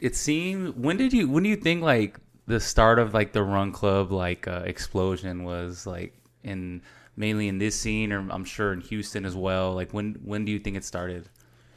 it seemed. When do you think like the start of like the run club like explosion was like in mainly in this scene, or I'm sure in Houston as well? Like when do you think it started?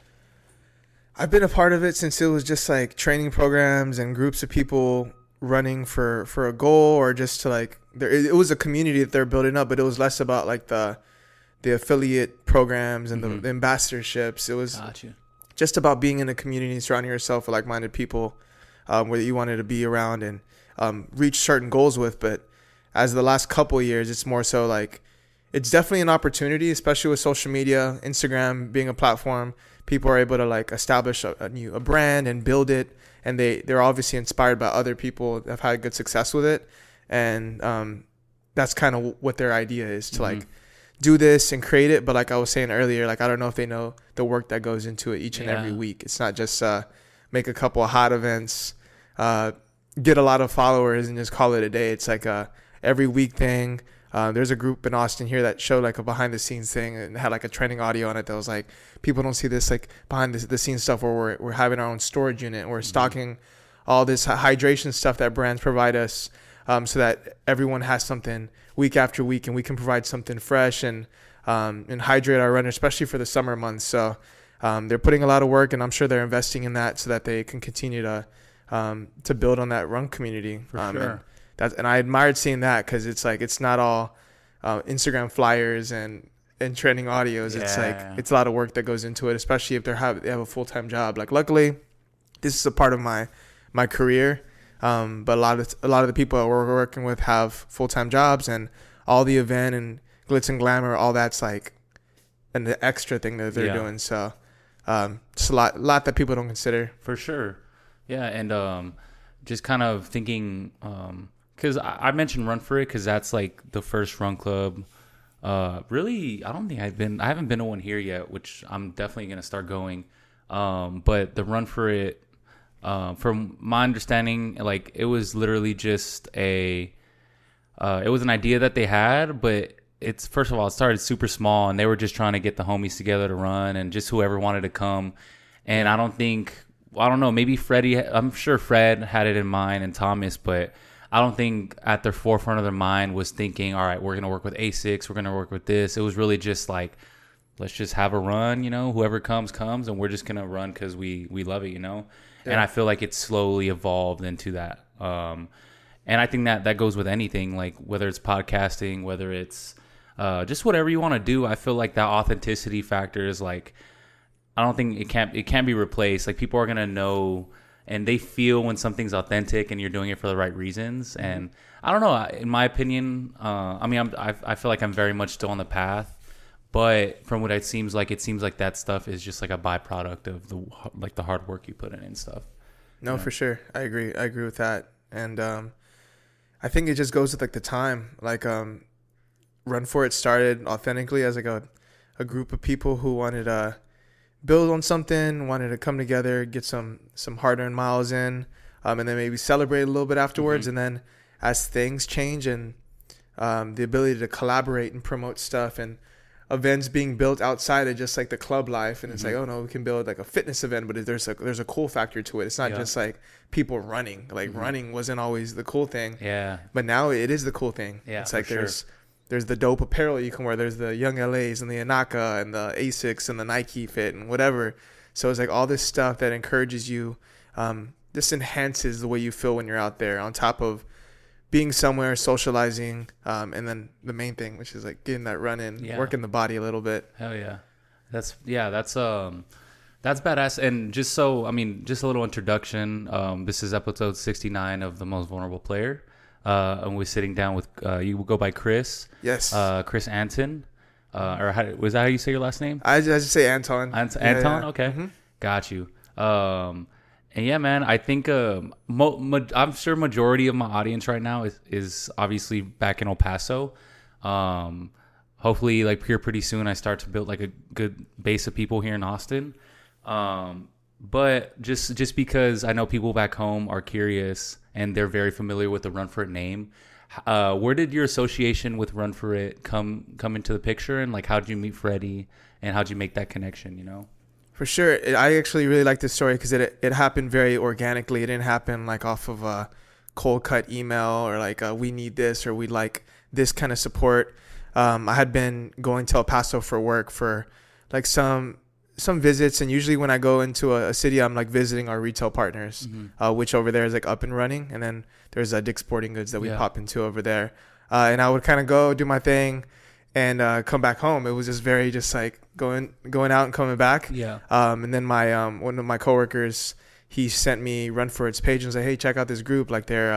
I've been a part of it since it was just like training programs and groups of people running for a goal, or just to like it was a community that they're building up, but it was less about like the affiliate programs and the ambassadorships. It was Gotcha. just about being in a community, surrounding yourself with like-minded people where you wanted to be around and reach certain goals with. But as the last couple of years, it's more so like it's definitely an opportunity, especially with social media, Instagram being a platform. People are able to like establish a brand and build it, and they're obviously inspired by other people that have had good success with it, and that's kind of what their idea is, to like do this and create it. But like I was saying earlier, like I don't know if they know the work that goes into it each and every week. It's not just make a couple of hot events, get a lot of followers, and just call it a day. It's like a every week thing. There's a group in Austin here that showed like a behind the scenes thing and had like a training audio on it that was like, people don't see this like behind the scenes stuff where we're having our own storage unit and we're stocking all this hydration stuff that brands provide us, so that everyone has something week after week, and we can provide something fresh and hydrate our runners, especially for the summer months. So they're putting a lot of work, and I'm sure they're investing in that so that they can continue to build on that run community. For sure. And I admired seeing that, because it's like it's not all Instagram flyers and trending audios. Yeah. It's like it's a lot of work that goes into it, especially if they have a full-time job. Like luckily, this is a part of my career, but a lot of the people that we're working with have full-time jobs, and all the event and glitz and glamour, all that's like an extra thing that they're doing. So it's a lot that people don't consider. For sure. Yeah, and just kind of thinking, because I mentioned Run For It because that's like the first run club. Really, I haven't been to one here yet, which I'm definitely going to start going. But the Run For It, from my understanding, like it was literally just it was an idea that they had, but it's, first of all, it started super small, and they were just trying to get the homies together to run, and just whoever wanted to come. And I don't know, maybe Freddie, I'm sure Fred had it in mind, and Thomas, but I don't think at the forefront of their mind was thinking, all right, we're going to work with ASICS, we're going to work with this. It was really just like, let's just have a run, whoever comes, and we're just going to run because we love it, Yeah. And I feel like it slowly evolved into that. And I think that goes with anything, like whether it's podcasting, whether it's just whatever you want to do. I feel like that authenticity factor is like, I don't think it can't be replaced. Like people are going to know, and they feel when something's authentic and you're doing it for the right reasons. And I don't know, in my opinion, I feel like I'm very much still on the path, but from what it seems like that stuff is just like a byproduct of the hard work you put in and stuff. No, for sure. I agree with that. And I think it just goes with like the time, like Run For It started authentically as like a group of people who wanted to build on something, wanted to come together, get some hard-earned miles in, and then maybe celebrate a little bit afterwards. And then as things change, and the ability to collaborate and promote stuff, and events being built outside of just like the club life, and it's like, oh no, we can build like a fitness event, but there's a cool factor to it. It's not just like people running. Like running wasn't always the cool thing. Yeah. But now it is the cool thing. Yeah. It's like there's the dope apparel you can wear. There's the Young LAs and the Anaka and the ASICS and the Nike Fit and whatever. So it's like all this stuff that encourages you. This enhances the way you feel when you're out there, on top of being somewhere, socializing, and then the main thing, which is like getting that run in, working the body a little bit. Hell yeah. That's badass. And just a little introduction. This is episode 69 of The Most Vulnerable Player. And we're sitting down with, you go by Chris. Yes. Chris Anton. Was that how you say your last name? I just say Anton. Anton? Yeah. Okay. Mm-hmm. Got you. And yeah, man, I think I'm sure majority of my audience right now is obviously back in El Paso. Hopefully, like here pretty soon, I start to build like a good base of people here in Austin. But just because I know people back home are curious and they're very familiar with the Run For It name, where did your association with Run For It come into the picture? And like, how did you meet Freddie, and how did you make that connection? For sure. I actually really like this story because it happened very organically. It didn't happen like off of a cold cut email or like we need this or we like this kind of support. I had been going to El Paso for work for like some visits, and usually when I go into a city, I'm like visiting our retail partners, which over there is like up and running, and then there's Dick's Sporting Goods that we pop into over there, and I would kind of go do my thing and come back home. It was just very just like going out and coming back. And then my one of my coworkers, he sent me Run For It's page and said, hey, check out this group. Like they're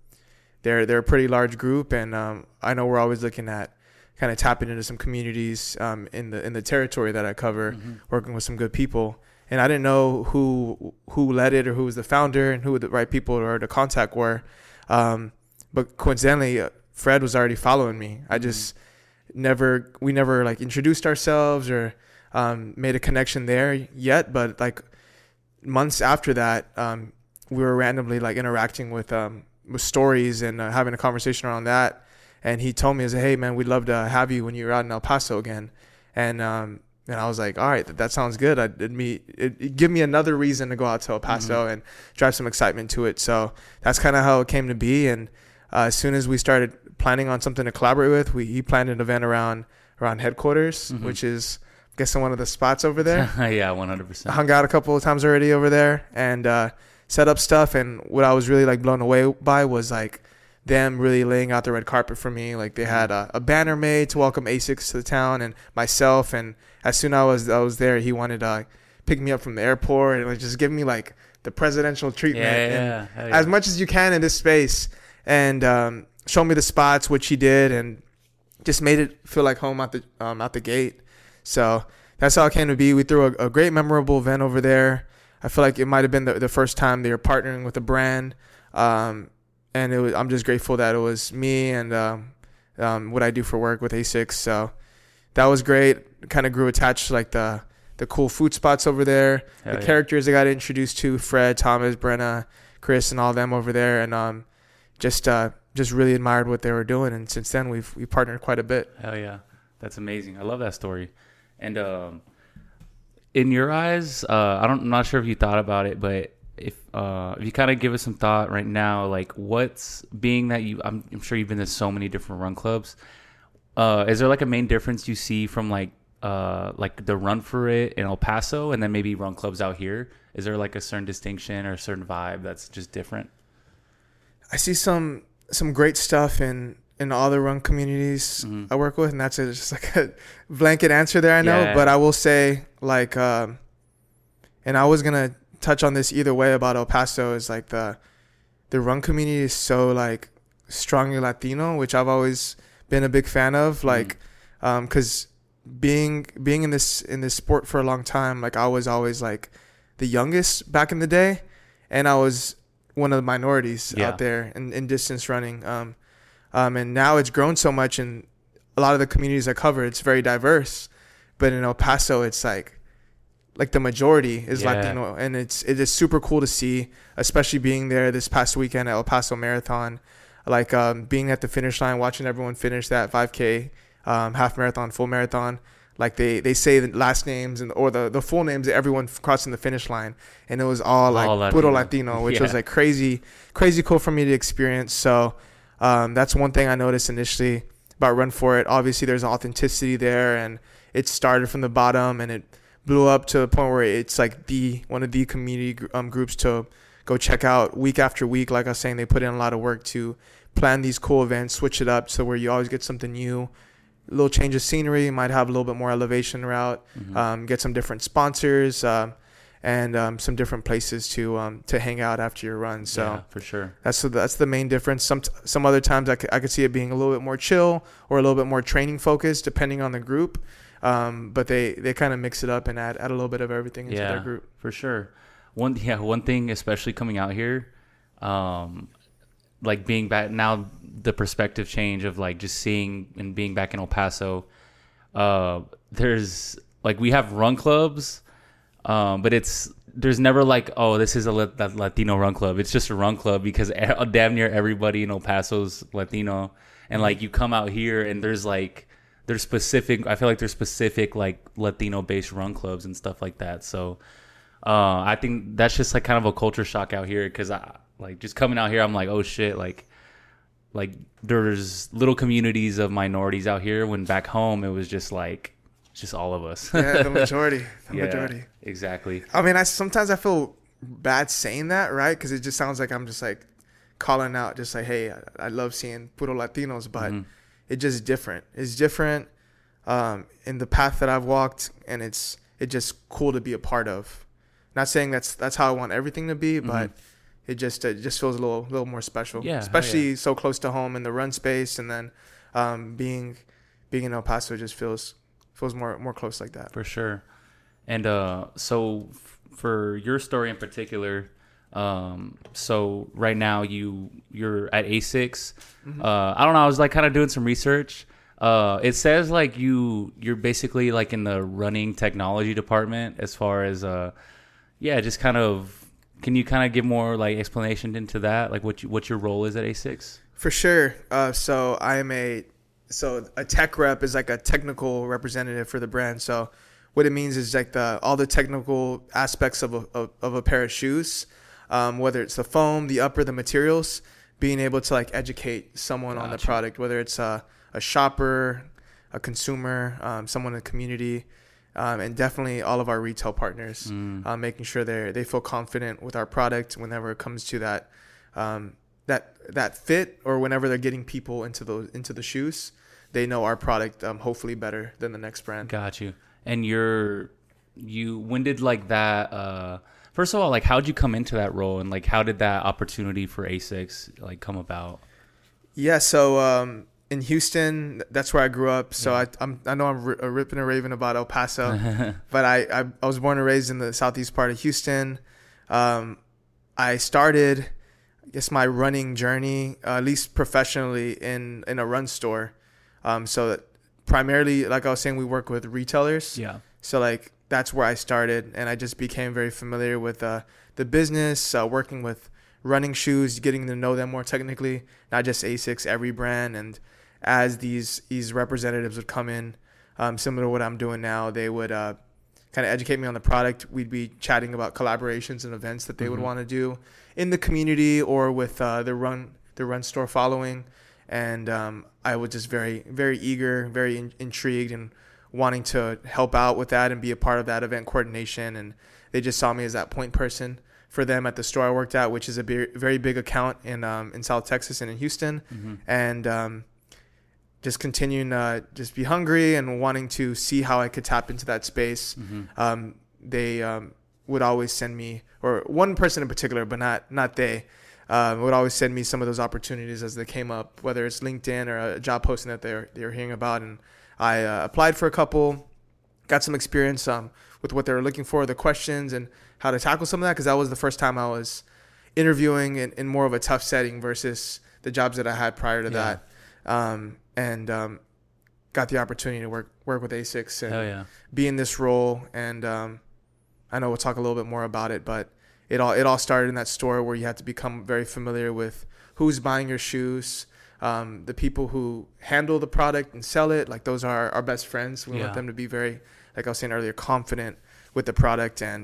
a pretty large group, and I know we're always looking at kind of tapping into some communities in the territory that I cover, working with some good people. And I didn't know who led it or who was the founder and who the right people or the contact were. But coincidentally, Fred was already following me. I just we never like introduced ourselves or made a connection there yet. But like months after that, we were randomly like interacting with stories and having a conversation around that. And he told me, hey, man, we'd love to have you when you're out in El Paso again. And I was like, all right, that sounds good. It'd give me another reason to go out to El Paso and drive some excitement to it. So that's kind of how it came to be. And as soon as we started planning on something to collaborate with, he planned an event around headquarters, which is, I'm guessing, one of the spots over there. Yeah, 100%. Hung out a couple of times already over there and set up stuff. And what I was really like blown away by was like them really laying out the red carpet for me. Like they had a banner made to welcome ASICS to the town and myself. And as soon as I was there, he wanted to pick me up from the airport and like just give me like the presidential treatment as much as you can in this space, and show me the spots, which he did, and just made it feel like home out the gate. So that's how it came to be. We threw a great memorable event over there. I feel like it might have been the first time they were partnering with a brand. And I'm just grateful that it was me and what I do for work with ASICS. So that was great. Kind of grew attached to like the cool food spots over there. The characters I got introduced to, Fred, Thomas, Brenna, Chris, and all them over there. And just really admired what they were doing. And since then, we partnered quite a bit. Hell yeah. That's amazing. I love that story. And in your eyes, I'm not sure if you thought about it, but if you kind of give us some thought right now, like what's being that I'm sure you've been to so many different run clubs. Is there like a main difference you see from like the Run For It in El Paso and then maybe run clubs out here? Is there like a certain distinction or a certain vibe that's just different? I see some great stuff in all the run communities I work with, and that's just like a blanket answer there, I know. But I will say like, and I was gonna touch on this either way about El Paso, is like the run community is so like strongly Latino, which I've always been a big fan of, like because being in this sport for a long time, like I was always like the youngest back in the day, and I was one of the minorities out there in distance running, and now it's grown so much, and a lot of the communities I cover, it's very diverse, but in El Paso it's like the majority is Latino, and it is super cool to see, especially being there this past weekend at El Paso Marathon, like being at the finish line, watching everyone finish that 5K, half marathon, full marathon. Like they say the last names or the full names of everyone crossing the finish line, and it was all like puro Latino, which was like crazy cool for me to experience. So that's one thing I noticed initially about Run For It. Obviously, there's authenticity there, and it started from the bottom, and it blew up to the point where it's like one of the community groups to go check out week after week. Like I was saying, they put in a lot of work to plan these cool events, switch it up so where you always get something new, a little change of scenery, might have a little bit more elevation route, get some different sponsors, and some different places to hang out after your run. So yeah, for sure, that's the main difference. Some other times I could see it being a little bit more chill or a little bit more training focused, depending on the group. But they kind of mix it up and add a little bit of everything into their group. For sure. One thing, especially coming out here, like being back now, the perspective change of like just seeing and being back in El Paso. There's like, we have run clubs, but there's never like, oh, this is a Latino run club. It's just a run club because damn near everybody in El Paso's Latino. And like you come out here and there's like there's specific. I feel like there's specific like Latino based run clubs and stuff like that. So I think that's just like kind of a culture shock out here because I like just coming out here. I'm like, oh shit, like there's little communities of minorities out here. When back home it was just like just all of us. Yeah, the majority. Majority. Exactly. I mean, sometimes I feel bad saying that, right? Because it just sounds like I'm just like calling out, just like, hey, I love seeing puro Latinos, but it's just different. It's different in the path that I've walked, and it's just cool to be a part of. Not saying that's how I want everything to be, but it just feels a little more special. Yeah, especially so close to home in the run space, and then being in El Paso just feels more close like that. For sure. And so for your story in particular, so right now you're at ASICS. I don't know, I was like kind of doing some research. It says like you're basically like in the running technology department as far as just kind of, can you kind of give more like explanation into that, like what your role is at ASICS? For sure. So a tech rep is like a technical representative for the brand. So what it means is like all the technical aspects of a pair of shoes, whether it's the foam, the upper, the materials, being able to like educate someone on the product, whether it's a shopper, a consumer, someone in the community, and definitely all of our retail partners, making sure they feel confident with our product whenever it comes to that fit, or whenever they're getting people into the shoes, they know our product hopefully better than the next brand. Got you. And when did like that? First of all, like how'd you come into that role, and like how did that opportunity for ASICS like come about? Yeah, so in Houston, that's where I grew up. So I know I'm ripping and raving about El Paso, but I was born and raised in the southeast part of Houston. I started, I guess, my running journey, at least professionally, in a run store. So that primarily, like I was saying, we work with retailers. Yeah. So like that's where I started, and I just became very familiar with the business, working with running shoes, getting to know them more technically, not just ASICS, every brand. And as these representatives would come in, similar to what I'm doing now, they would kind of educate me on the product. We'd be chatting about collaborations and events that they would want to do in the community or with the run store following. And I was just very, very eager, very intrigued, and wanting to help out with that and be a part of that event coordination. And they just saw me as that point person for them at the store I worked at, which is a very big account in South Texas and in Houston. And just continuing to just be hungry and wanting to see how I could tap into that space. They would always send me, or one person in particular, but not they, would always send me some of those opportunities as they came up, whether it's LinkedIn or a job posting that they were hearing about. And I applied for a couple, got some experience with what they were looking for, the questions, and how to tackle some of that, because that was the first time I was interviewing in more of a tough setting versus the jobs that I had prior to that. And got the opportunity to work with ASICS and be in this role. And I know we'll talk a little bit more about it, but it all started in that store where you have to become very familiar with who's buying your shoes, the people who handle the product and sell it. Like, those are our best friends. We want them to be very, like I was saying earlier, confident with the product. And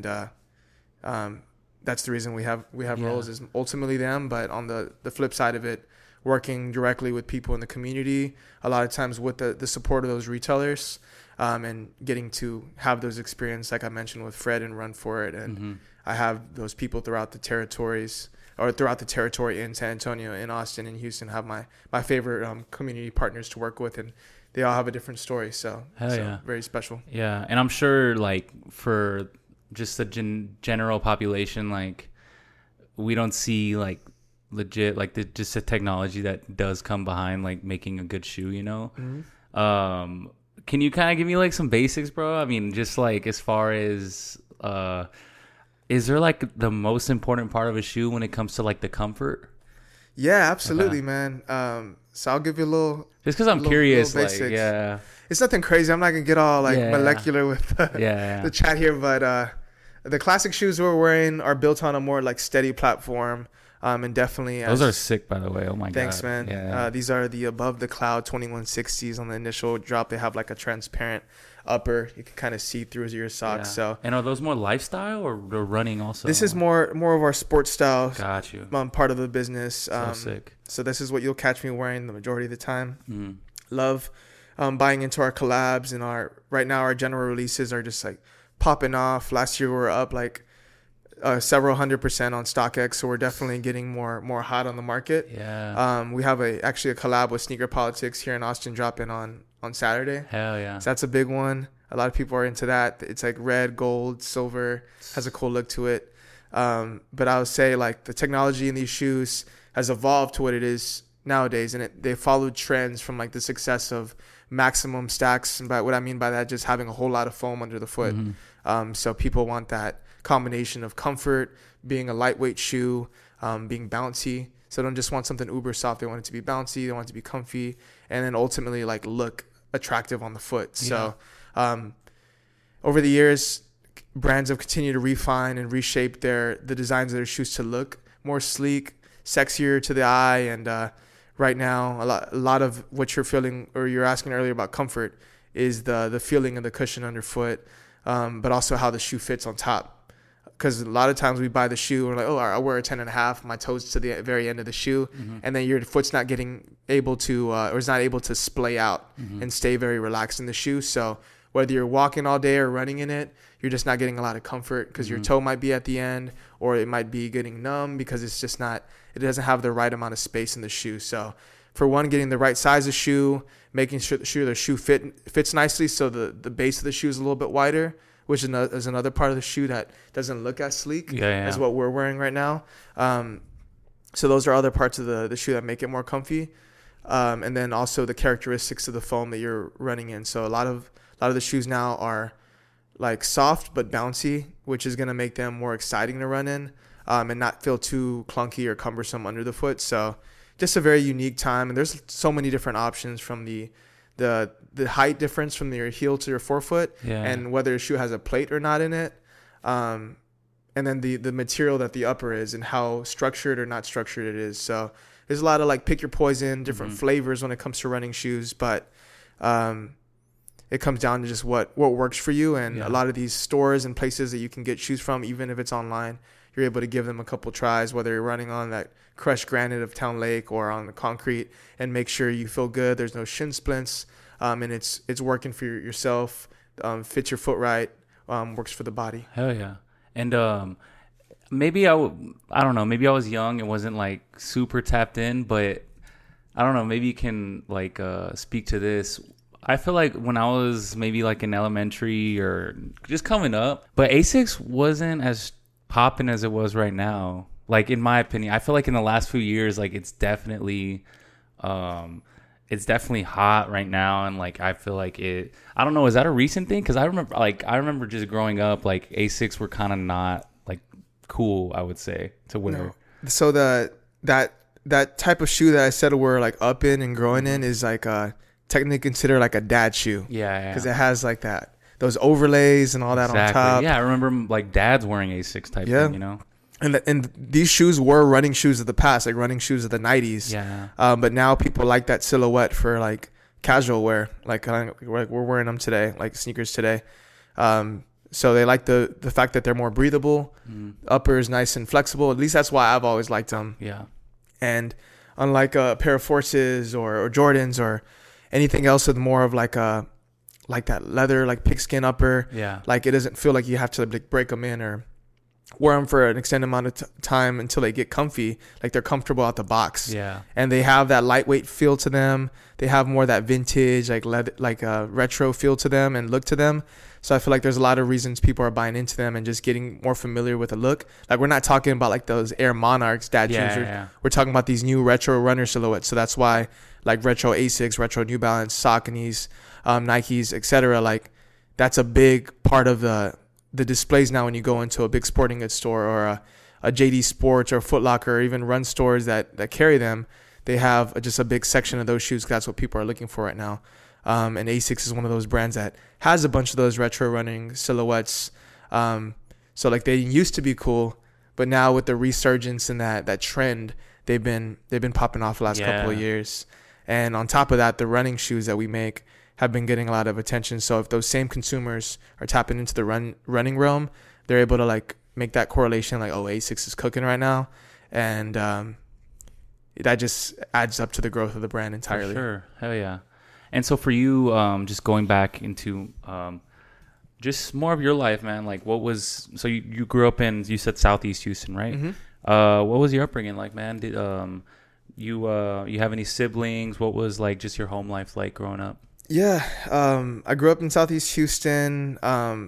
that's the reason we have roles, is ultimately them. But on the flip side of it, working directly with people in the community, a lot of times with the support of those retailers, and getting to have those experience, like I mentioned, with Fred and Run For It. And I have those people throughout the territories, or throughout the territory in San Antonio, in Austin, and Houston, have my favorite community partners to work with, and they all have a different story. So very special. Yeah. And I'm sure, like, for just the general population, like, we don't see like legit, like, just the technology that does come behind like making a good shoe, you know. Can you kind of give me like some basics, bro? I mean, just like as far as is there like the most important part of a shoe when it comes to like the comfort? Yeah, absolutely, man. So I'll give you a little, just because I'm curious, like, it's nothing crazy. I'm not gonna get all like molecular with the chat here, but The classic shoes we're wearing are built on a more like steady platform. And definitely those are sick, by the way. Oh my thanks, god. man. Yeah. These are the Above the Cloud 2160s. On the initial drop, they have like a transparent upper. You can kind of see through your socks. So, and are those more lifestyle or they're running also? This is more of our sports style. Got you. Part of the business. So sick. So this is what you'll catch me wearing the majority of the time. Mm. Love buying into our collabs, and right now our general releases are just like popping off. Last year we were up like several 100% on StockX, so we're definitely getting more hot on the market. Yeah. We have actually a collab with Sneaker Politics here in Austin dropping on Saturday. Hell yeah. So that's a big one. A lot of people are into that. It's like red, gold, silver, has a cool look to it. But I would say like the technology in these shoes has evolved to what it is nowadays, and they followed trends from like the success of maximum stacks. And by what I mean by that, just having a whole lot of foam under the foot. Mm-hmm. So people want that combination of comfort, being a lightweight shoe, being bouncy. So they don't just want something uber soft. They want it to be bouncy. They want it to be comfy, and then ultimately like look attractive on the foot. Yeah. So over the years, brands have continued to refine and reshape the designs of their shoes to look more sleek, sexier to the eye. And right now, a lot of what you're feeling, or you're asking earlier about comfort, is the feeling of the cushion underfoot, but also how the shoe fits on top. Because a lot of times we buy the shoe and we're like, oh, I wear a 10.5, my toes to the very end of the shoe. Mm-hmm. And then your foot's not able to splay out and stay very relaxed in the shoe. So whether you're walking all day or running in it, you're just not getting a lot of comfort because your toe might be at the end, or it might be getting numb because it doesn't have the right amount of space in the shoe. So for one, getting the right size of shoe, making sure the shoe fits nicely so the base of the shoe is a little bit wider, which is another part of the shoe that doesn't look as sleek as what we're wearing right now. So those are other parts of the shoe that make it more comfy. And then also the characteristics of the foam that you're running in. So a lot of the shoes now are like soft but bouncy, which is going to make them more exciting to run in, and not feel too clunky or cumbersome under the foot. So just a very unique time. And there's so many different options, from the height difference from your heel to your forefoot, and whether your shoe has a plate or not in it, and then the material that the upper is and how structured or not structured it is. So there's a lot of like pick your poison, different flavors when it comes to running shoes, but it comes down to just what works for you. And a lot of these stores and places that you can get shoes from, even if it's online, you're able to give them a couple tries, whether you're running on that crushed granite of Town Lake or on the concrete, and make sure you feel good. There's no shin splints, and it's working for yourself, fits your foot right, works for the body. Hell yeah. And maybe I don't know, maybe I was young and wasn't like super tapped in, but I don't know, maybe you can like speak to this. I feel like when I was maybe like in elementary or just coming up, but Asics wasn't as popping as it was right now. Like, in my opinion, I feel like in the last few years, like it's definitely hot right now. And like, I feel like I don't know, is that a recent thing? Cause I remember just growing up, like Asics were kind of not like cool, I would say, to wear. No. So that type of shoe that I said we're like up in and growing in is like technically considered like a dad shoe. Yeah. Cause it has like those overlays and all that on top. Yeah, I remember like dads wearing Asics type thing, you know? And these shoes were running shoes of the past, like running shoes of the 90s. Yeah. But now people like that silhouette for like casual wear. Like we're wearing them today, like sneakers today. So they like the fact that they're more breathable. Upper is nice and flexible. At least that's why I've always liked them. Yeah. And unlike a pair of Forces or Jordans or anything else with more of like that leather, like pigskin upper. Yeah. Like it doesn't feel like you have to like break them in or wear them for an extended amount of time until they get comfy. Like they're comfortable out the box. Yeah. And they have that lightweight feel to them. They have more that vintage, like leather, like retro feel to them and look to them. So I feel like there's a lot of reasons people are buying into them and just getting more familiar with the look. Like we're not talking about like those Air Monarchs dad shoes. We're talking about these new retro runner silhouettes. So that's why like retro Asics, retro New Balance, Sauconys, Nikes, etc. Like that's a big part of the displays now when you go into a big sporting goods store or a JD Sports or Foot Locker or even run stores that carry them. They have just a big section of those shoes. That's what people are looking for right now. And Asics is one of those brands that has a bunch of those retro running silhouettes. So like they used to be cool, but now with the resurgence and that trend, they've been popping off the last couple of years. And on top of that, the running shoes that we make have been getting a lot of attention. So if those same consumers are tapping into the running realm, they're able to like make that correlation, like, oh, Asics is cooking right now, and that just adds up to the growth of the brand entirely. For sure, hell yeah. And so for you, just going back into just more of your life, man. Like, what was so you grew up in, you said Southeast Houston, right? Mm-hmm. What was your upbringing like, man? Did you have any siblings? What was like just your home life like growing up? Yeah, I grew up in Southeast Houston.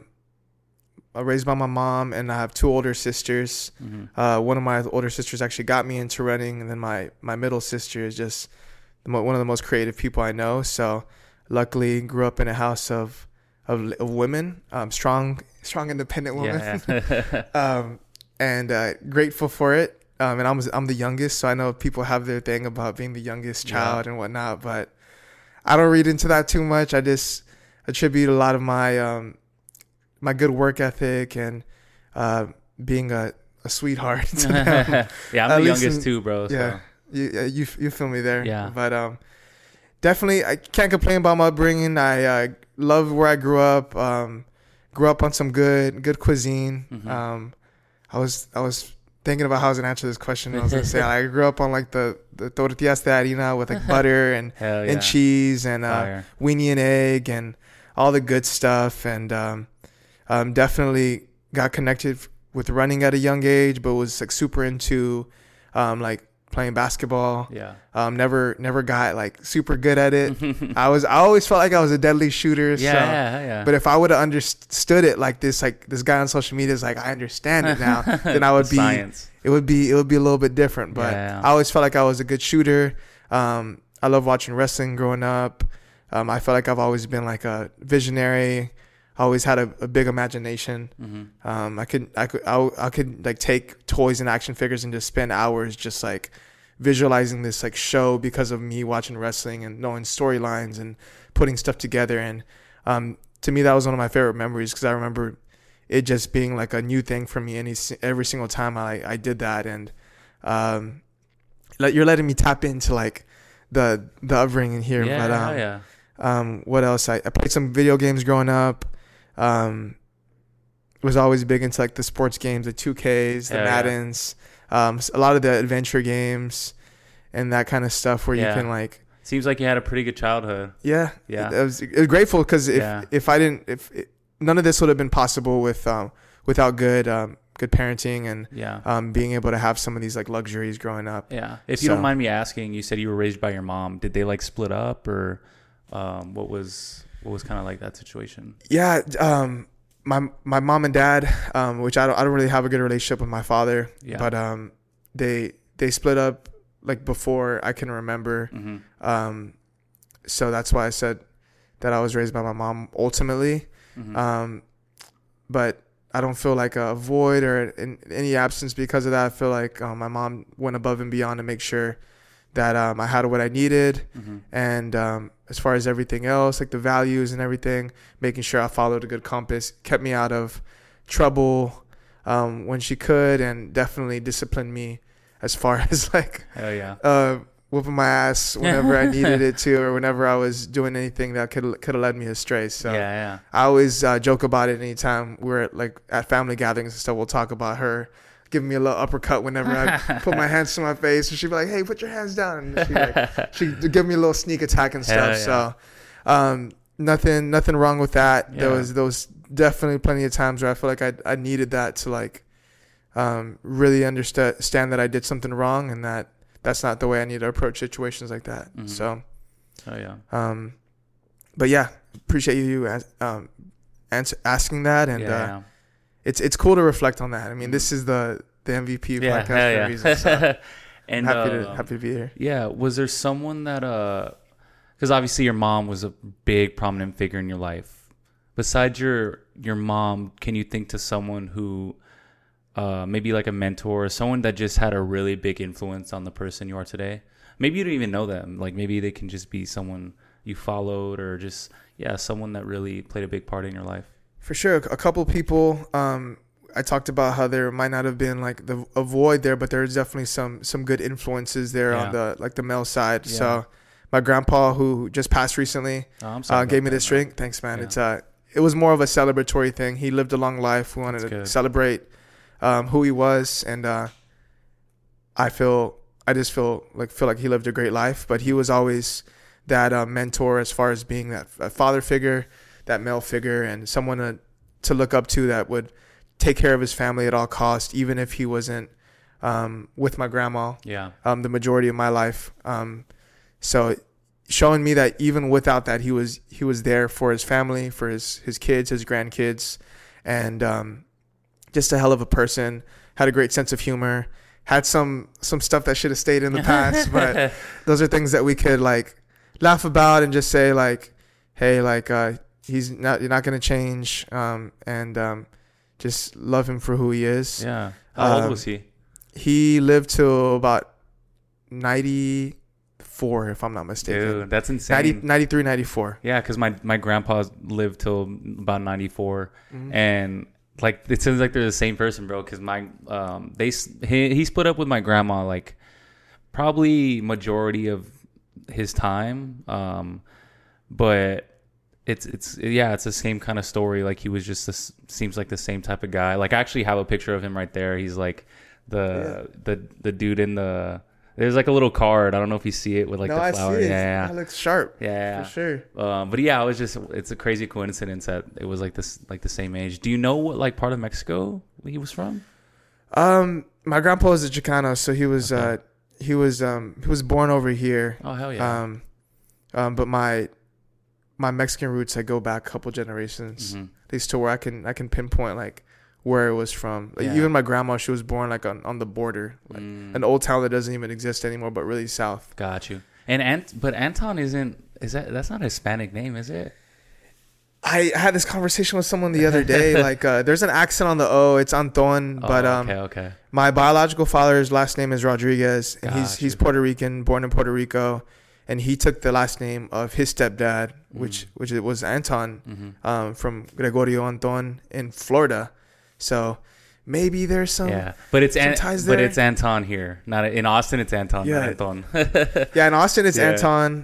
I was raised by my mom, and I have two older sisters. Mm-hmm. One of my older sisters actually got me into running, and then my middle sister is just one of the most creative people I know. So luckily grew up in a house of women, strong independent women. Yeah. And grateful for it. And I'm the youngest, so I know people have their thing about being the youngest child and whatnot, but I don't read into that too much. I just attribute a lot of my my good work ethic and being a sweetheart to them. Yeah, I'm the youngest too, bro. Yeah, so. You feel me there. Yeah, but definitely I can't complain about my upbringing. I love where I grew up. Grew up on some good cuisine. Mm-hmm. I was thinking about how I was gonna answer this question. I was gonna say I grew up on like the tortillas de harina with like butter and cheese and weenie and egg and all the good stuff, and definitely got connected with running at a young age, but was like super into like playing basketball. Yeah. Never got like super good at it. I always felt like I was a deadly shooter. Yeah. But if I would have understood it like this guy on social media is like, I understand it now, then I would be science. It would be a little bit different. But I always felt like I was a good shooter. I love watching wrestling growing up. I felt like I've always been like a visionary. I always had a big imagination. Mm-hmm. I could like take toys and action figures and just spend hours just like visualizing this like show because of me watching wrestling and knowing storylines and putting stuff together. And to me, that was one of my favorite memories because I remember it just being like a new thing for me every single time I did that. And you're letting me tap into like the upbringing here. Yeah, but what else? I played some video games growing up. Was always big into like the sports games, the 2Ks, the Maddens, a lot of the adventure games and that kind of stuff where you can like. Seems like you had a pretty good childhood. Yeah. I was grateful because if none of this would have been possible without good parenting and being able to have some of these like luxuries growing up. Yeah. If you don't mind me asking, you said you were raised by your mom. Did they like split up or what was kind of like that situation? Yeah. My mom and dad, which I don't really have a good relationship with my father, but they split up like before I can remember. Mm-hmm. So that's why I said that I was raised by my mom ultimately. Mm-hmm. But I don't feel like a void or in any absence because of that. I feel like my mom went above and beyond to make sure that I had what I needed. Mm-hmm. And as far as everything else, like the values and everything, making sure I followed a good compass, kept me out of trouble when she could, and definitely disciplined me as far as like whooping my ass whenever I needed it to, or whenever I was doing anything that could have led me astray. So I always joke about it anytime we're at family gatherings and stuff. We'll talk about her giving me a little uppercut whenever I put my hands to my face, and she'd be like, "Hey, put your hands down." And she'd give me a little sneak attack and stuff. So nothing wrong with that. There was definitely plenty of times where I feel like I needed that to like really understand that I did something wrong, and that's not the way I need to approach situations like that. Mm-hmm. So but yeah, appreciate you asking that, and it's cool to reflect on that. I mean, this is the MVP podcast for a reason. So and happy to be here. Yeah, was there someone that because obviously your mom was a big prominent figure in your life. Besides your mom, can you think to someone who maybe like a mentor, or someone that just had a really big influence on the person you are today? Maybe you don't even know them. Like maybe they can just be someone you followed, or just someone that really played a big part in your life. For sure, a couple people. I talked about how there might not have been like a void there, but there's definitely some good influences there on the male side. Yeah. So my grandpa, who just passed recently, gave me this drink. Thanks, man. Yeah. It was more of a celebratory thing. He lived a long life. We wanted to celebrate who he was, and I just feel like he lived a great life. But he was always that mentor as far as being that father figure, that male figure, and someone to look up to that would take care of his family at all costs, even if he wasn't with my grandma. Yeah. The majority of my life. So showing me that even without that, he was there for his family, for his kids, his grandkids, and just a hell of a person. Had a great sense of humor. Had some stuff that should have stayed in the past, but those are things that we could like laugh about and just say like, hey, like you're not gonna change, and just love him for who he is. Yeah. How old was he? He lived till about 94, if I'm not mistaken. Dude, that's insane. 93, 94. Yeah, because my grandpa lived till about 94, and like it seems like they're the same person, bro. Because he split up with my grandma like probably majority of his time, but it's the same kind of story. Like he was just seems like the same type of guy. Like I actually have a picture of him right there. He's like the dude in the. There's like a little card. I don't know if you see it with like the flower. I see it. Yeah, it looks sharp. Yeah, for sure. But yeah, it's a crazy coincidence that it was like this, like the same age. Do you know what like part of Mexico he was from? My grandpa was a Chicano, so he was he was born over here. Oh hell yeah. But my Mexican roots, I go back a couple generations, at least to where I can pinpoint like where it was from. Like even my grandma, she was born like on the border, like an old town that doesn't even exist anymore, but really south. Got you. And but Anton that's not a Hispanic name, is it? I had this conversation with someone the other day. Like there's an accent on the O. It's Anton, but okay. My biological father's last name is Rodriguez, and he's Puerto Rican, born in Puerto Rico, and he took the last name of his stepdad, which it was Anton, from Gregorio Anton in Florida. So maybe there's some but it's ties there. But it's Anton here, not in Austin. It's Anton, not Anton. Yeah, in Austin it's Anton.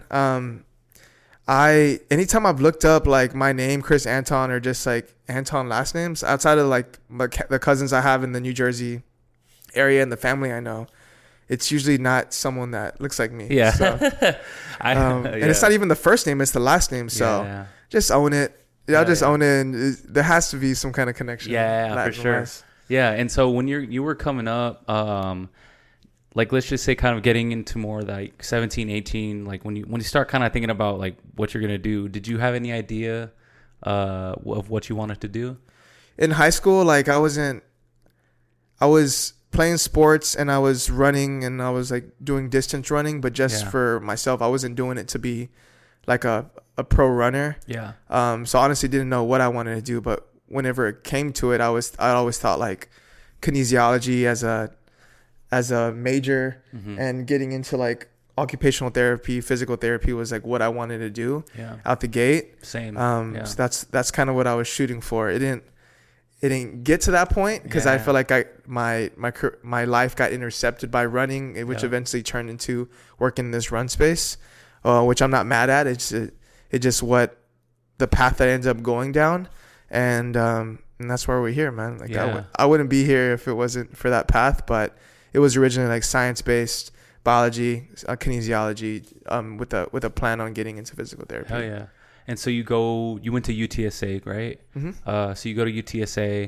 Anytime I've looked up like my name, Chris Anton, or just like Anton last names, outside of like the cousins I have in the New Jersey area and the family I know, it's usually not someone that looks like me. Yeah. So, and it's not even the first name; it's the last name. So just own it. I'll just own it. And there has to be some kind of connection. Yeah, for sure. Yeah, and so when you were coming up, like let's just say kind of getting into more like 17, 18, like when you start kind of thinking about like what you're gonna do, did you have any idea of what you wanted to do? In high school, like I was playing sports and I was running and I was like doing distance running, but just for myself. I wasn't doing it to be like a pro runner. Yeah. So honestly didn't know what I wanted to do, but whenever it came to it, I always thought like kinesiology as a major, and getting into like occupational therapy, physical therapy was like what I wanted to do out the gate. Same. So that's kind of what I was shooting for. It didn't get to that point because I feel like my life got intercepted by running, which eventually turned into working in this run space, which I'm not mad at. It's just what the path that I ended up going down, and that's why we're here, man. Like I wouldn't be here if it wasn't for that path, but it was originally like science-based biology, kinesiology, with a plan on getting into physical therapy. Hell yeah. And so you went to UTSA, right? Mm-hmm. So you go to UTSA,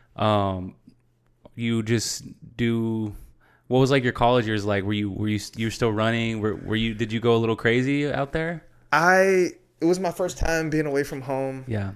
you just do, what was like your college years like? Were you still running? Did you go a little crazy out there? It was my first time being away from home. Yeah.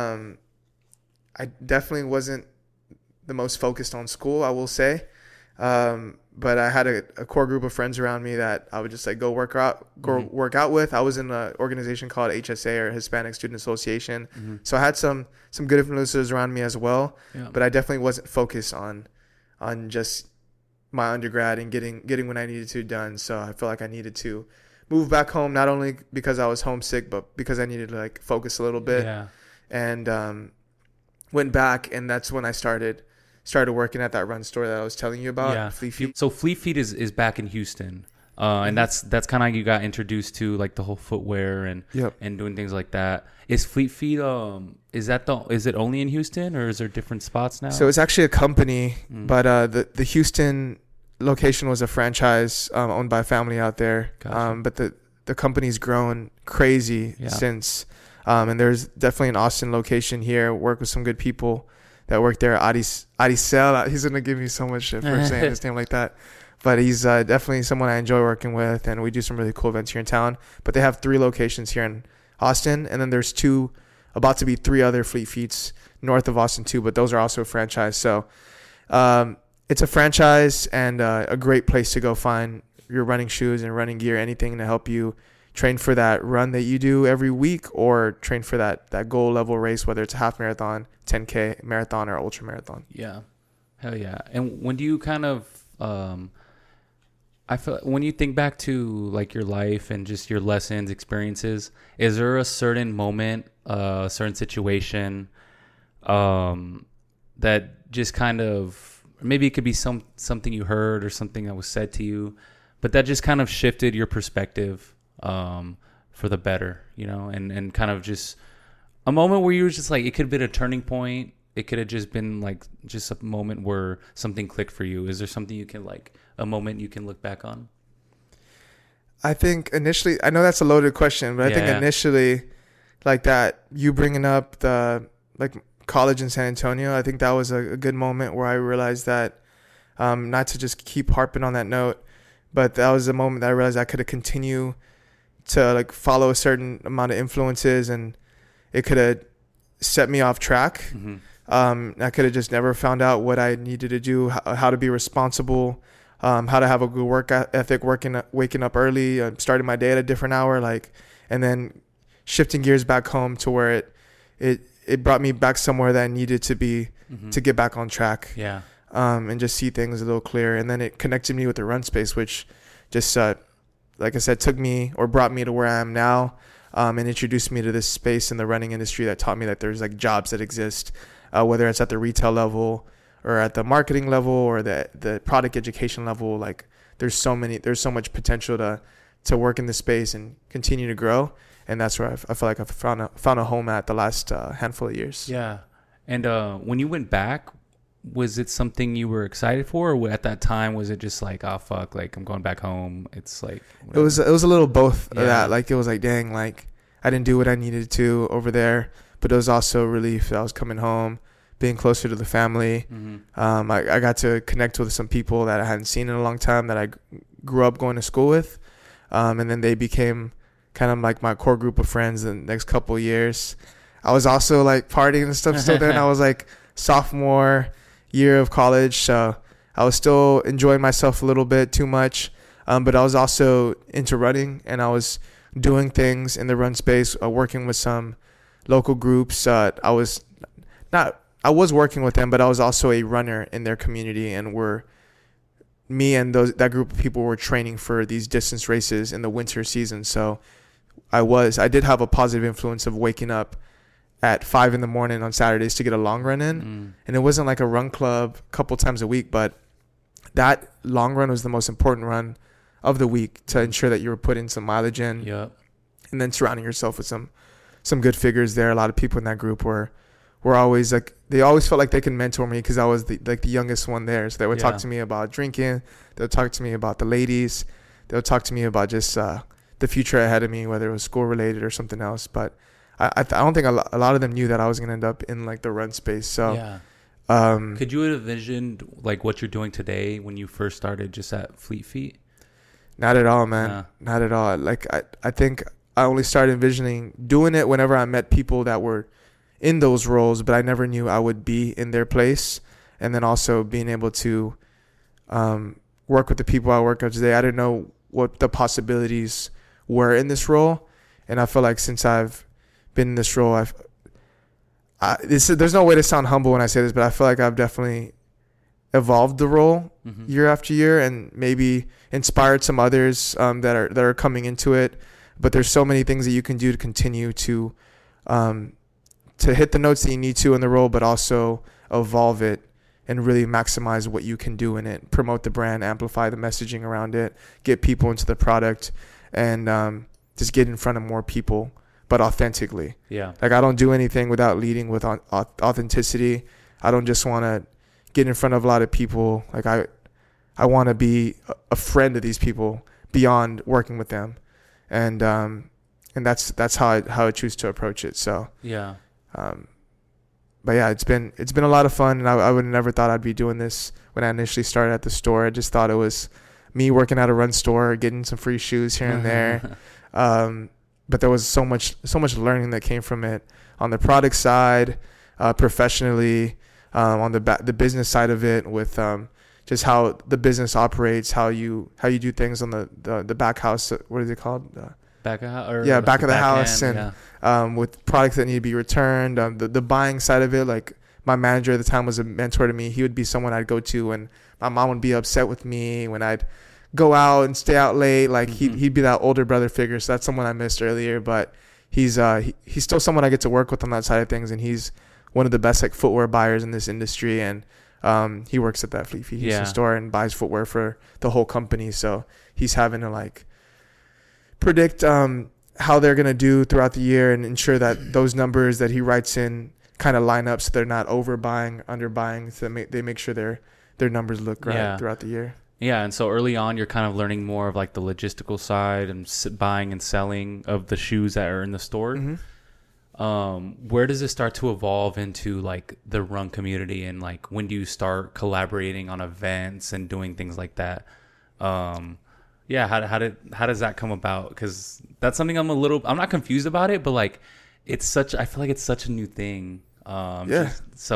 I definitely wasn't the most focused on school, I will say. But I had a core group of friends around me that I would just like go work out with. I was in an organization called HSA, or Hispanic Student Association. Mm-hmm. So I had some good influences around me as well. Yeah. But I definitely wasn't focused on just my undergrad and getting what I needed to done. So I felt like I needed to move back home, not only because I was homesick, but because I needed to like focus a little bit. Yeah. And went back, and that's when I started started working at that run store that I was telling you about. Yeah. Fleet Feet. So Fleet Feet is back in Houston. And that's kind of how you got introduced to like the whole footwear and Yep. and doing things like that. Is Fleet Feet is it only in Houston, or is there different spots now? So it's actually a company, but the Houston location was a franchise owned by a family out there. Gotcha. But the company's grown crazy since. And there's definitely an Austin location here. Work with some good people that work there. Adisel, he's gonna give me so much shit for saying his name like that. But he's definitely someone I enjoy working with, and we do some really cool events here in town. But they have 3 locations here in Austin, and then there's about to be 3 other Fleet Feets north of Austin too, but those are also a franchise. So it's a franchise and a great place to go find your running shoes and running gear, anything to help you train for that run that you do every week, or train for that goal level race, whether it's a half marathon, 10K marathon, or ultra marathon. Yeah. Hell yeah. And when do you kind of I feel when you think back to like your life and just your lessons, experiences, is there a certain moment, a certain situation that just kind of, maybe it could be something you heard or something that was said to you, but that just kind of shifted your perspective for the better, you know, and kind of just a moment where you were just like, it could have been a turning point. It could have just been like just a moment where something clicked for you. Is there something you can like, a moment you can look back on? I think initially, I know that's a loaded question, but I think initially, like that, you bringing up the like college in San Antonio, I think that was a good moment where I realized that, not to just keep harping on that note, but that was a moment that I realized I could have continued to like follow a certain amount of influences, and it could have set me off track. Mm-hmm. I could have just never found out what I needed to do, how to be responsible, how to have a good work ethic, waking up early, starting my day at a different hour, like, and then shifting gears back home to where it brought me back somewhere that I needed to be to get back on track. Yeah. And just see things a little clearer. And then it connected me with the run space, which just, like I said, brought me to where I am now, and introduced me to this space in the running industry that taught me that there's like jobs that exist, whether it's at the retail level or at the marketing level or the product education level. Like there's so much potential to work in this space and continue to grow. And that's where I feel like I've found a home at the last handful of years. Yeah. And when you went back, was it something you were excited for, or at that time was it just like, oh fuck, like I'm going back home? It's like whatever. It was a little both of that. Like it was like, dang, like I didn't do what I needed to over there, but it was also relief that I was coming home, being closer to the family. Mm-hmm. I got to connect with some people that I hadn't seen in a long time that I grew up going to school with, and then they became kind of like my core group of friends in the next couple of years. I was also like partying and stuff still then. I was like sophomore year of college, so I was still enjoying myself a little bit too much, but I was also into running, and I was doing things in the run space, working with some local groups. I was working with them, but I was also a runner in their community, and me and that group of people were training for these distance races in the winter season. So I did have a positive influence of waking up at 5 a.m. on Saturdays to get a long run in. And it wasn't like a run club a couple times a week, but that long run was the most important run of the week to ensure that you were putting some mileage in. Yeah. And then surrounding yourself with some good figures there. A lot of people in that group were always like, they always felt like they could mentor me because I was the youngest one there. So they would talk to me about drinking. They would talk to me about the ladies. They would talk to me about just the future ahead of me, whether it was school related or something else. But I don't think a lot of them knew that I was going to end up in like the run space. So could you have envisioned like what you're doing today when you first started just at Fleet Feet? Not at all, man. Not at all. Like I think I only started envisioning doing it whenever I met people that were in those roles, but I never knew I would be in their place. And then also being able to work with the people I work with today, I didn't know what the possibilities were in this role. And I feel like since I've been in this role, there's no way to sound humble when I say this, but I feel like I've definitely evolved the role year after year, and maybe inspired some others that are coming into it. But there's so many things that you can do to continue to hit the notes that you need to in the role, but also evolve it and really maximize what you can do in it, promote the brand, amplify the messaging around it, get people into the product, and just get in front of more people, but authentically. Yeah. Like, I don't do anything without leading with authenticity. I don't just want to get in front of a lot of people. Like, I want to be a friend of these people beyond working with them. And that's how I choose to approach it. So, yeah. But yeah, it's been a lot of fun, and I would have never thought I'd be doing this when I initially started at the store. I just thought it was me working at a run store, getting some free shoes here and there. But there was so much learning that came from it on the product side, professionally, on the business side of it, with just how the business operates, how you do things on the back house. What is it called? Back of house. Yeah, back of the house, end, and with products that need to be returned. The buying side of it, like, my manager at the time was a mentor to me. He would be someone I'd go to when my mom would be upset with me, when I'd go out and stay out late. Like, he'd be that older brother figure. So that's someone I missed earlier, but he's still someone I get to work with on that side of things, and he's one of the best, like, footwear buyers in this industry. And he works at that Fleet Feet Houston store and buys footwear for the whole company. So he's having to, like, predict how they're going to do throughout the year and ensure that those numbers that he writes in kind of line up, so they're not overbuying, underbuying, so they make sure their numbers look right throughout the year. Yeah, and so early on, you're kind of learning more of, like, the logistical side and buying and selling of the shoes that are in the store. Mm-hmm. Where does it start to evolve into, like, the run community, and, like, when do you start collaborating on events and doing things like that? Yeah, how does that come about? Because that's something I'm not confused about it, but, like, I feel like it's such a new thing. How did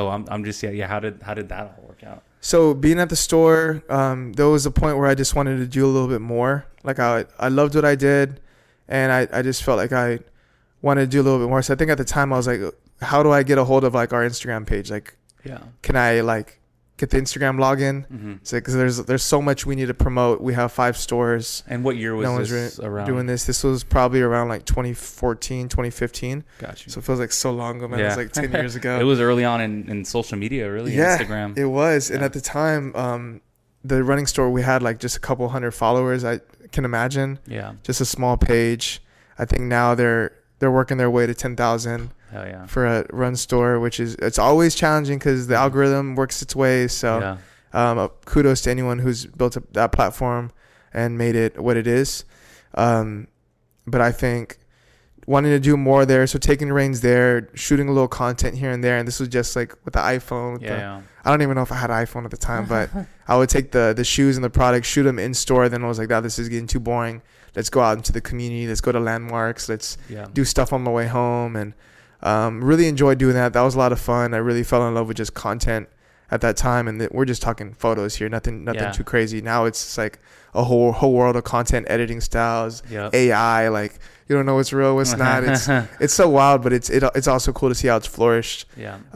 that all work out? So being at the store, there was a point where I just wanted to do a little bit more. Like, I loved what I did, and I just felt like I wanted to do a little bit more. So I think at the time I was like, how do I get a hold of, like, our Instagram page? Like, can I, like, get the Instagram login? Mm-hmm. So, because there's so much we need to promote. We have 5 stores. And what year was this around? Doing this. This was probably around, like, 2014, 2015. Got you. So it feels like so long ago, man. It was like 10 years ago. It was early on in social media, really. Instagram. It was. And at the time, the running store, we had, like, just a couple hundred followers, I can imagine. Yeah. Just a small page. I think now they're working their way to 10,000. Hell yeah. For a run store, it's always challenging because the algorithm works its way. So kudos to anyone who's built up that platform and made it what it is. But I think wanting to do more there, so taking the reins there, shooting a little content here and there. And this was just, like, with the iPhone. I don't even know if I had an iPhone at the time, but I would take the shoes and the products, shoot them in store. Then I was like, this is getting too boring. Let's go out into the community. Let's go to landmarks. Let's do stuff on my way home. And really enjoyed doing that. That was a lot of fun. I really fell in love with just content at that time. And we're just talking photos here, nothing too crazy. Now it's like a whole world of content, editing styles, AI. Like, you don't know what's real, what's not. It's so wild, but it's also cool to see how it's flourished.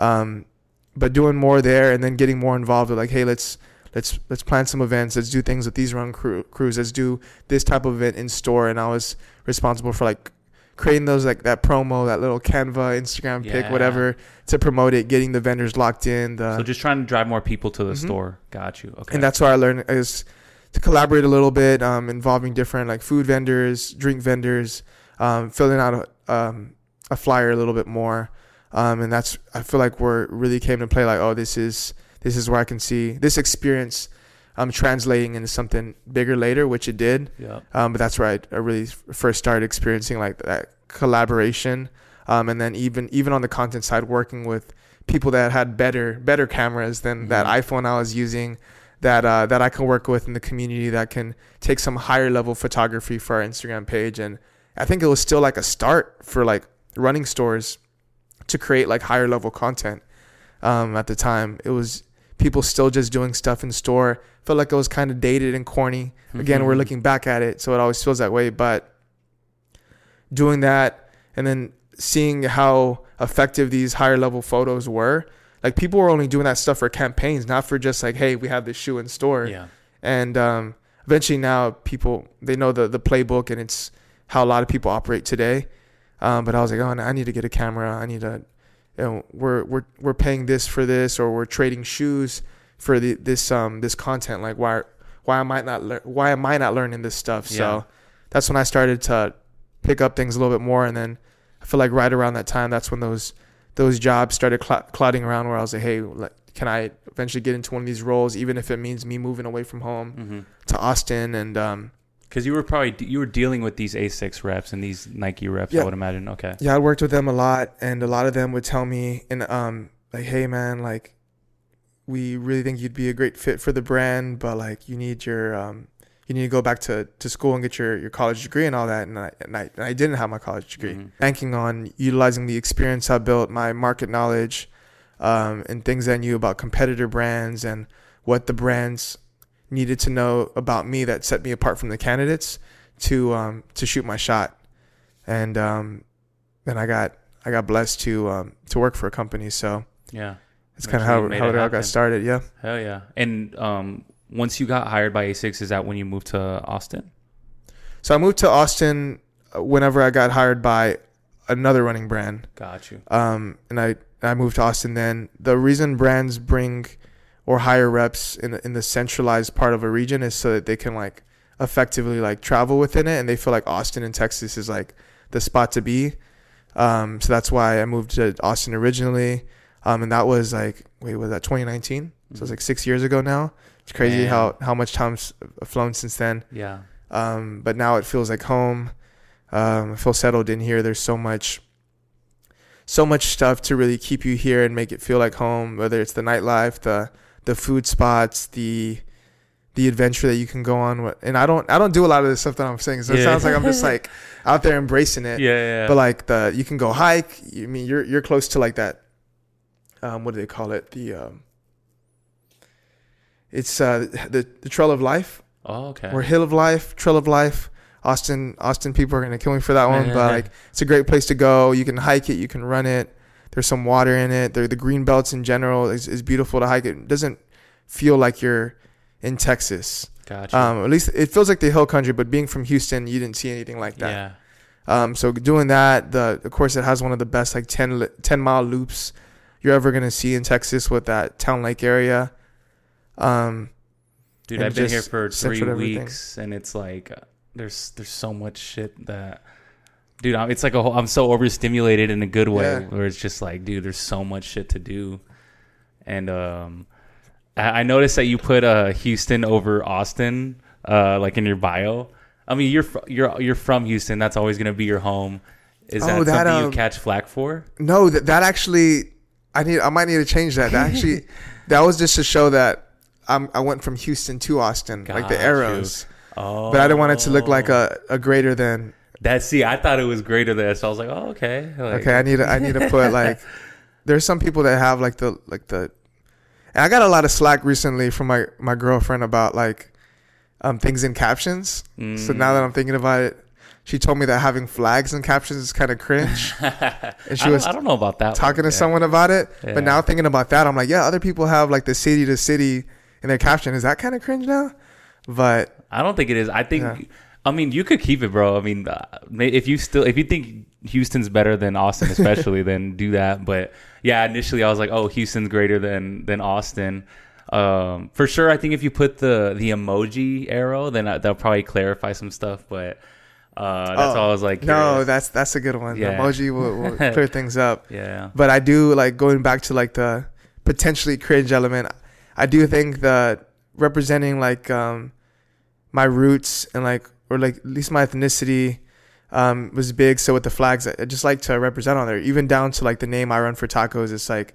But doing more there, and then getting more involved with, like, hey, let's plan some events. Let's do things with these run crews. Let's do this type of event in store. And I was responsible for, like, creating those, like, that promo, that little Canva, Instagram pic, whatever, to promote it, getting the vendors locked in. So just trying to drive more people to the store. Got you. Okay. And that's where I learned is to collaborate a little bit, involving different, like, food vendors, drink vendors, filling out a flyer a little bit more. And that's, I feel like, where really came to play, like, oh, this is where I can see this experience translating into something bigger later, which it did. But that's where I really first started experiencing, like, that collaboration. And then even on the content side, working with people that had better cameras than that iPhone I was using, that I can work with in the community, that can take some higher level photography for our Instagram page. And I think it was still, like, a start for, like, running stores to create, like, higher level content. At the time, it was people still just doing stuff in store. Felt like it was kind of dated and corny. Again, we're looking back at it, so it always feels that way. But doing that, and then seeing how effective these higher level photos were, like, people were only doing that stuff for campaigns, not for just, like, hey, we have this shoe in store. And eventually now people, they know the playbook, and it's how a lot of people operate today. But I was like, oh, I need to get a camera. I need to, we're paying this for this, or we're trading shoes. for this content. Like why am I not learning this stuff? Yeah. So that's when I started to pick up things a little bit more. And then I feel like right around that time, that's when those jobs started clouding around, where I was like, hey, can I eventually get into one of these roles, even if it means me moving away from home to Austin? And because you were dealing with these Asics reps and these Nike reps, Yeah. I would imagine. Okay. yeah, I worked with them a lot, and a lot of them would tell me, and like, hey man, like, we really think you'd be a great fit for the brand, but like you need to go back to school and get your college degree and all that. And I didn't have my college degree. Banking on utilizing the experience I built, my market knowledge, and things I knew about competitor brands and what the brands needed to know about me that set me apart from the candidates to shoot my shot. And then I got blessed to work for a company. So Yeah. it's kind of how it all got started. Yeah. Hell yeah. And once you got hired by Asics, is that when you moved to Austin? So I moved to Austin whenever I got hired by another running brand. Got you. And I moved to Austin then. The reason brands bring or hire reps in the centralized part of a region is so that they can like effectively like travel within it, and they feel like Austin and Texas is like the spot to be. So that's why I moved to Austin originally. And that was like, was that 2019? So it's like 6 years ago now. It's crazy how much time's flown since then. Yeah. But now it feels like home. I feel settled in here. There's so much stuff to really keep you here and make it feel like home, whether it's the nightlife, the food spots, the adventure that you can go on. And I don't do a lot of the stuff that I'm saying. So it sounds like I'm just like out there embracing it. Yeah. But like you can go hike. I mean, you're close to like that. What do they call it? It's the Trail of Life. Oh, okay. Or Hill of Life, Trail of Life. Austin people are gonna kill me for that one, but like it's a great place to go. You can hike it, you can run it. There's some water in it. The green belts in general is beautiful to hike. It doesn't feel like you're in Texas. Gotcha. At least it feels like the hill country, but being from Houston, you didn't see anything like that. Yeah. So doing that, of course it has one of the best like 10-mile loops you're ever gonna see in Texas with that Town Lake area. Dude, I've been here for 3 weeks, and it's like there's so much shit that, dude, it's like I'm so overstimulated in a good way, where it's just like, dude, there's so much shit to do. And I noticed that you put Houston over Austin, like in your bio. I mean, you're from Houston. That's always gonna be your home. Is that something you catch flack for? No, that actually, I might need to change that. That actually, that was just to show that I went from Houston to Austin, like the arrows. Oh. But I didn't want it to look like a greater than. I thought it was greater than. So I was like, oh, okay. Like, okay, I need to put like. There's some people that have like the. And I got a lot of slack recently from my girlfriend about like, things in captions. So now that I'm thinking about it, she told me that having flags in captions is kind of cringe. And she I don't know about that. Talking to someone about it, but now thinking about that, I'm like, yeah, other people have like the city to city in their caption. Is that kind of cringe now? But I don't think it is. I think, I mean, you could keep it, bro. I mean, if you think Houston's better than Austin, especially, then do that. But yeah, initially I was like, oh, Houston's greater than Austin. For sure, I think if you put the emoji arrow, then that'll probably clarify some stuff. But that's all I was like. No, that's a good one. Yeah. The emoji will clear things up. Yeah. But I do like going back to like the potentially cringe element. I do think that representing like my roots and like, or like at least my ethnicity was big. So with the flags, I just like to represent on there, even down to like the name I Run for Tacos. It's like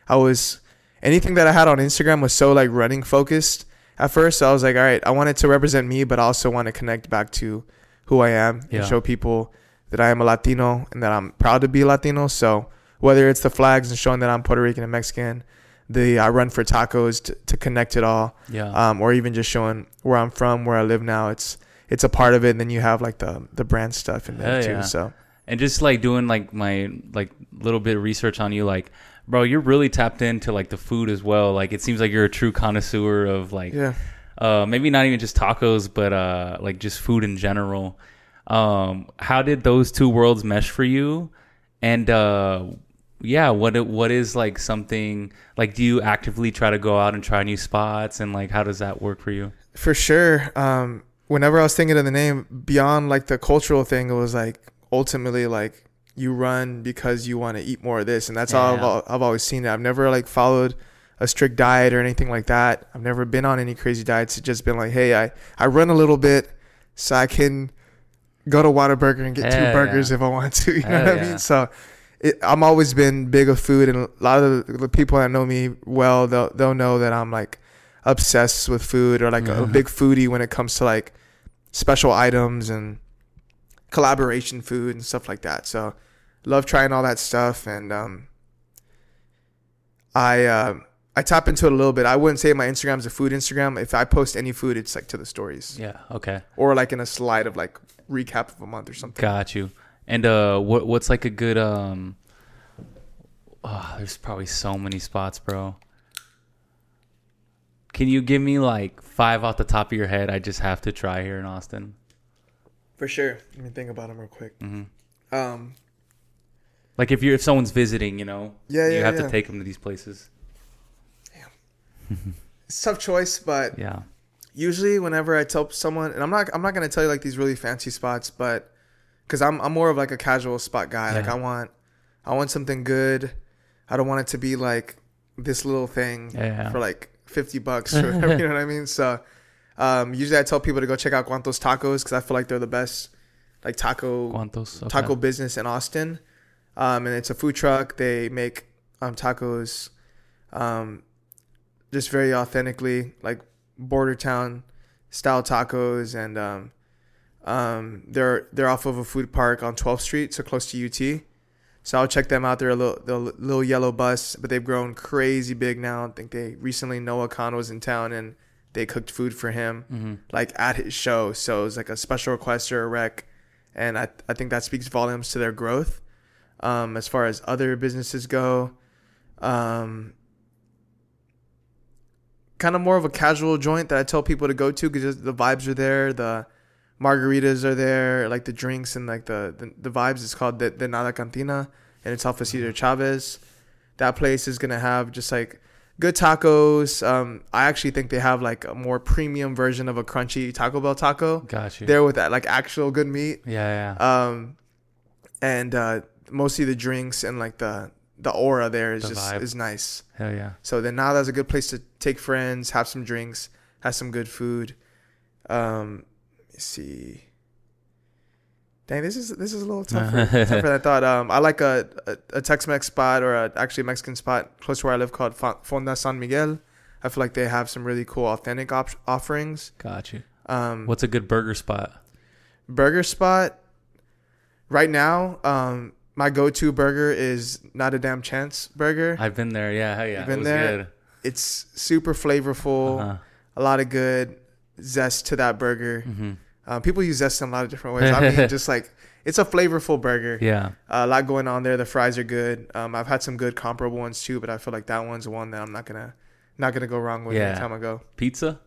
anything that I had on Instagram was so like running focused at first. So I was like, all right, I want it to represent me, but I also want to connect back to who I am and show people that I am a Latino and that I'm proud to be Latino. So whether it's the flags and showing that I'm Puerto Rican and Mexican, I Run for Tacos to connect it all, or even just showing where I'm from, where I live now. It's a part of it. And then you have like the brand stuff in there too. So, and just like doing like my like little bit of research on you, like, bro, you're really tapped into like the food as well. Like it seems like you're a true connoisseur of like, maybe not even just tacos, but like just food in general. How did those two worlds mesh for you? And yeah, what is like something like? Do you actively try to go out and try new spots, and like how does that work for you? For sure. Whenever I was thinking of the name, beyond like the cultural thing, it was like ultimately like you run because you want to eat more of this, and that's how I've always seen it. I've never like followed a strict diet or anything like that. I've never been on any crazy diets. It's just been like, hey, I run a little bit so I can go to Whataburger and get 2 burgers if I want to. You know what I mean? So I'm always been big of food, and a lot of the people that know me well, they'll know that I'm like obsessed with food, or like a big foodie when it comes to like special items and collaboration food and stuff like that. So love trying all that stuff, and I tap into it a little bit. I wouldn't say my Instagram's a food Instagram. If I post any food, it's like to the stories. Yeah. Okay. Or like in a slide of like recap of a month or something. Got you. And what's like a good there's probably so many spots, bro. Can you give me like 5 off the top of your head? I just have to try here in Austin. For sure. Let me think about them real quick. Like if someone's visiting, you have to take them to these places. It's a tough choice, but yeah. Usually whenever I tell someone, and I'm not gonna tell you like these really fancy spots, but because I'm more of like a casual spot guy. Yeah. Like I want something good. I don't want it to be like this little thing for like $50 or whatever. You know what I mean? So usually I tell people to go check out Guantos Tacos because I feel like they're the best like taco business in Austin. And it's a food truck. They make tacos just very authentically, like border town style tacos, and they're off of a food park on 12th Street, so close to UT. So I'll check them out. They're a little yellow bus, but they've grown crazy big now. I think Noah Khan was in town and they cooked food for him like at his show. So it was like a special request or a rec, and I think that speaks volumes to their growth. As far as other businesses go, kind of more of a casual joint that I tell people to go to because the vibes are there, the margaritas are there, like the drinks and like the vibes. It's called the Nada Cantina, and it's off of Cesar Chavez. That place is gonna have just like good tacos. I actually think they have like a more premium version of a crunchy Taco Bell taco. Got you. There with that like actual good meat. Yeah. And mostly the drinks and like the aura there is nice. Hell yeah. So then now that's a good place to take friends, have some drinks, have some good food. Let me see. Dang, this is a little tougher than I thought. I like a Tex-Mex spot, or actually a Mexican spot close to where I live called Fonda San Miguel. I feel like they have some really cool authentic offerings. Got you. What's a good burger spot? Burger spot right now, my go-to burger is Not a Damn Chance burger. I've been there. Yeah. Hell yeah. You've been there? Good. It's super flavorful. A lot of good zest to that burger. People use zest in a lot of different ways. I mean, just like it's a flavorful burger. Yeah. A lot going on there. The fries are good. I've had some good comparable ones too, but I feel like that one's one that I'm not gonna go wrong with anytime I go. Pizza.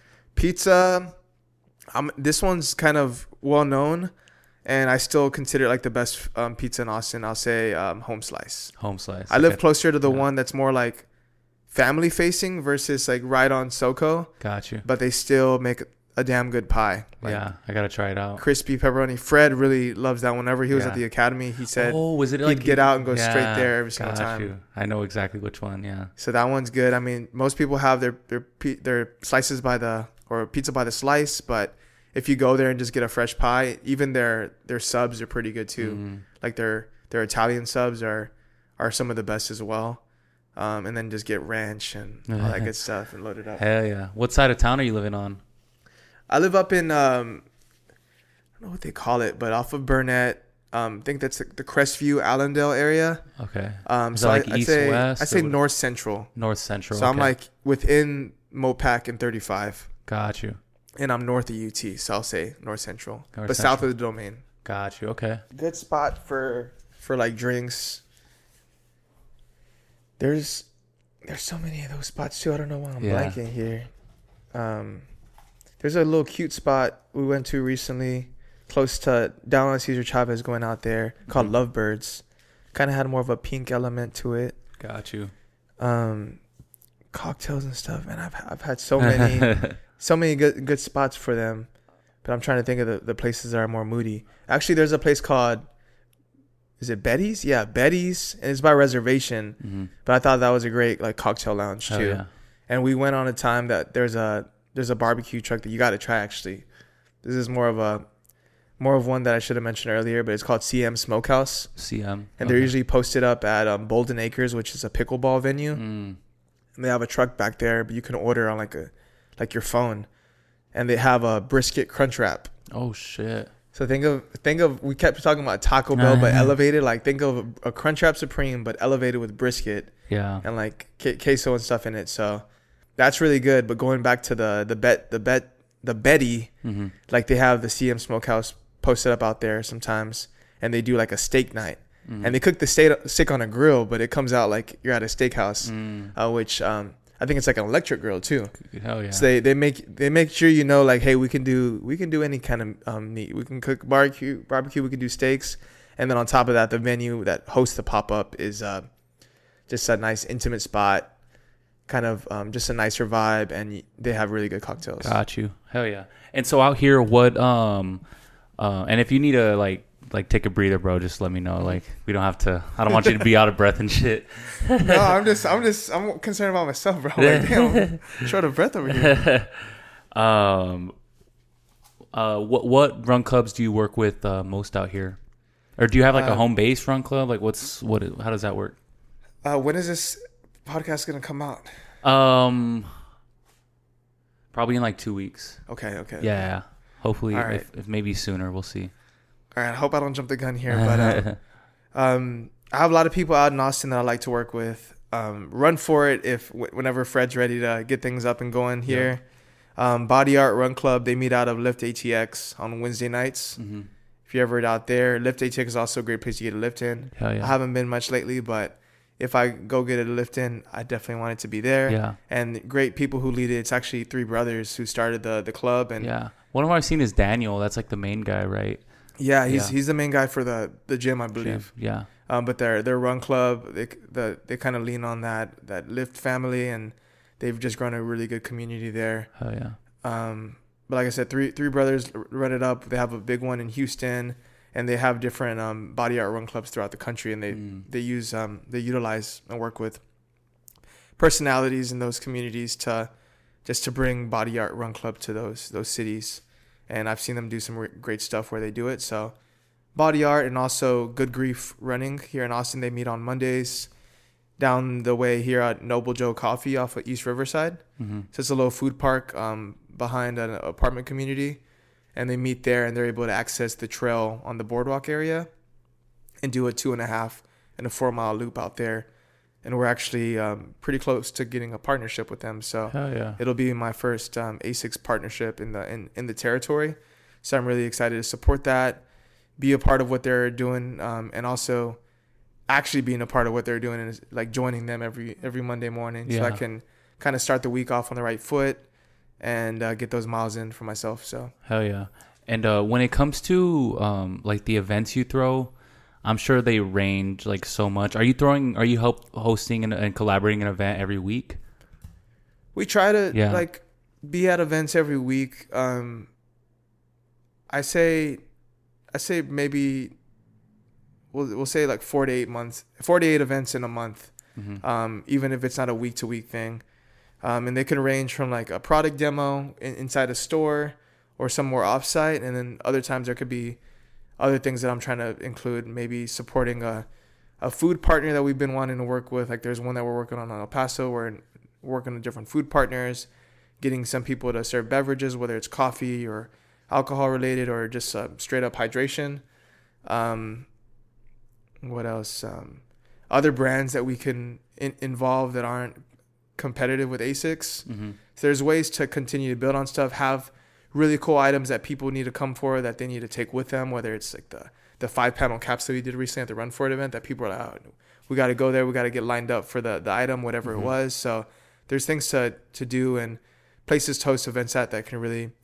This one's kind of well known, and I still consider it like the best pizza in Austin. I'll say Home Slice. Home Slice. I live closer to the one that's more like family facing versus like right on SoCo. Got you. But they still make a damn good pie. Like, yeah, I gotta try it out. Crispy pepperoni. Fred really loves that. Whenever he was at the academy, he said, was it he'd get out and go straight there every single time. You. I know exactly which one. Yeah. So that one's good. I mean, most people have their slices or pizza by the slice, but if you go there and just get a fresh pie, even their subs are pretty good too. Like their Italian subs are some of the best as well. And then just get ranch and all that good stuff and load it up. Hell yeah. What side of town are you living on? I live up in, I don't know what they call it, but off of Burnett. I think that's the Crestview, Allendale area. Okay. So like East, West? I say North Central. North Central. So I'm like within Mopac and 35. Got you. And I'm north of UT, so I'll say North Central. South of the Domain. Got you. Okay. Good spot for like drinks. There's so many of those spots too. I don't know why I'm blanking here. There's a little cute spot we went to recently, close to down on Cesar Chavez, going out there, called Lovebirds. Kind of had more of a pink element to it. Got you. Cocktails and stuff, man. I've had so many good spots for them, but I'm trying to think of the places that are more moody. Actually, there's a place called, is it Betty's? Yeah, Betty's, and it's by reservation. Mm-hmm. But I thought that was a great like cocktail lounge too. Yeah. And we went on a time that there's a barbecue truck that you got to try. Actually, this is more of one that I should have mentioned earlier, but it's called CM Smokehouse. CM, and they're usually posted up at Bolden Acres, which is a pickleball venue. And they have a truck back there, but you can order on like your phone, and they have a brisket crunch wrap. Oh shit! So think of we kept talking about Taco Bell, but elevated. Like think of a crunch wrap supreme, but elevated with brisket. Yeah. And like queso and stuff in it. So that's really good. But going back to the Betty, mm-hmm. like they have the CM Smokehouse posted up out there sometimes, and they do like a steak night. Mm-hmm. And they cook the steak on a grill, but it comes out like you're at a steakhouse, which I think it's like an electric grill too. Hell yeah! So they make sure you know, like, hey, we can do any kind of meat. We can cook barbecue. We can do steaks, and then on top of that, the venue that hosts the pop up is just a nice intimate spot, kind of just a nicer vibe, and they have really good cocktails. Got you. Hell yeah! And so out here, what and if you need to like take a breather, bro, just let me know. Like, we don't have to. I don't want you to be out of breath and shit. No, I'm concerned about myself, bro. Like, damn, I'm short of breath over here. What run clubs do you work with most out here, or do you have like a home base run club? Like, how does that work? When is this podcast gonna come out? Probably in like 2 weeks. Okay. Yeah. Hopefully, right. if maybe sooner, we'll see. All right, I hope I don't jump the gun here, but I have a lot of people out in Austin that I like to work with. Run for it whenever Fred's ready to get things up and going here. Yeah. Body Art Run Club, they meet out of Lift ATX on Wednesday nights. Mm-hmm. If you're ever out there, Lift ATX is also a great place to get a lift in. Hell yeah. I haven't been much lately, but if I go get a lift in, I definitely want it to be there. Yeah. And great people who lead it. It's actually 3 brothers who started the club. And yeah. One of them I've seen is Daniel. That's like the main guy, right? Yeah, he's the main guy for the gym, I believe. Yeah. But their run club, they kind of lean on that Lyft family, and they've just grown a really good community there. Oh yeah. But like I said, three brothers run it up. They have a big one in Houston, and they have different body art run clubs throughout the country, and they utilize and work with personalities in those communities to bring body art run club to those cities. And I've seen them do some great stuff where they do it. So Body Art and also Good Grief Running here in Austin, they meet on Mondays down the way here at Noble Joe Coffee off of East Riverside. Mm-hmm. So it's a little food park behind an apartment community. And they meet there, and they're able to access the trail on the boardwalk area and do a 2.5 and a 4 mile loop out there. And we're actually pretty close to getting a partnership with them. So yeah. It'll be my first ASICS partnership in the territory. So I'm really excited to support that, be a part of what they're doing, and also actually being a part of what they're doing and like joining them every Monday morning. Yeah. So I can kind of start the week off on the right foot and get those miles in for myself. So hell yeah. And when it comes to like the events you throw, I'm sure they range like so much. Are you hosting and collaborating an event every week? We try to like be at events every week. I say maybe we'll say like 4 to 8 events in a month. Mm-hmm. Even if it's not a week to week thing. And they can range from like a product demo inside a store or somewhere offsite. And then other times there could be other things that I'm trying to include, maybe supporting a food partner that we've been wanting to work with. Like there's one that we're working on El Paso. We're working with different food partners, getting some people to serve beverages, whether it's coffee or alcohol related or just straight up hydration. What else? Other brands that we can involve that aren't competitive with ASICS. Mm-hmm. So there's ways to continue to build on stuff, have really cool items that people need to come for that they need to take with them, whether it's like the 5-panel capsule we did recently at the Run For It event that people are like, oh, we got to go there. We got to get lined up for the item, whatever mm-hmm. it was. So there's things to do and places to host events that can really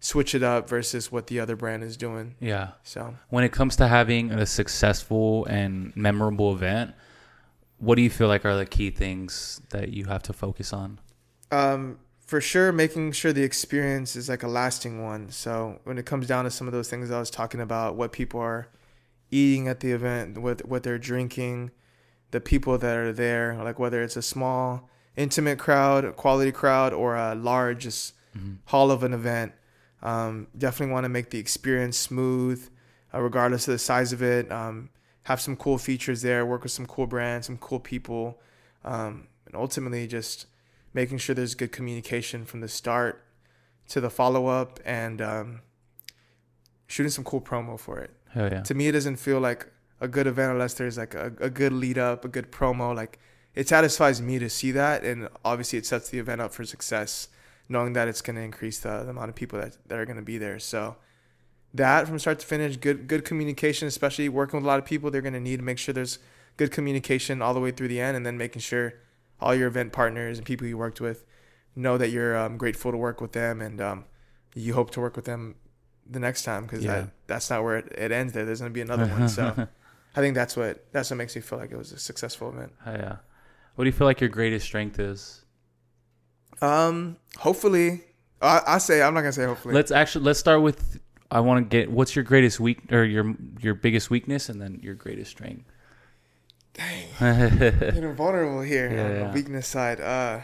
switch it up versus what the other brand is doing. Yeah. So When it comes to having a successful and memorable event, what do you feel like are the key things that you have to focus on? for sure, making sure the experience is like a lasting one. So when it comes down to some of those things I was talking about, what people are eating at the event, what they're drinking, the people that are there, like whether it's a small, intimate crowd, a quality crowd, or a large just hall of an event, definitely want to make the experience smooth, regardless of the size of it. Have some cool features there, work with some cool brands, some cool people, and ultimately just making sure there's good communication from the start to the follow-up, and shooting some cool promo for it. Hell yeah. To me, it doesn't feel like a good event unless there's like a good lead up, a good promo. Like, it satisfies me to see that, and obviously it sets the event up for success, knowing that it's going to increase the amount of people that are going to be there. So that from start to finish, good communication, especially working with a lot of people, they're going to need to make sure there's good communication all the way through the end, and then making sure all your event partners and people you worked with know that you're grateful to work with them, and you hope to work with them the next time, because that's not where it ends there. There's going to be another one. So I think that's what makes me feel like it was a successful event. Yeah. What do you feel like your greatest strength is? Hopefully, I say, I'm not going to say hopefully. Let's start with, I want to get, what's your greatest or your biggest weakness, and then your greatest strength? Dang. Getting vulnerable here on the weakness side.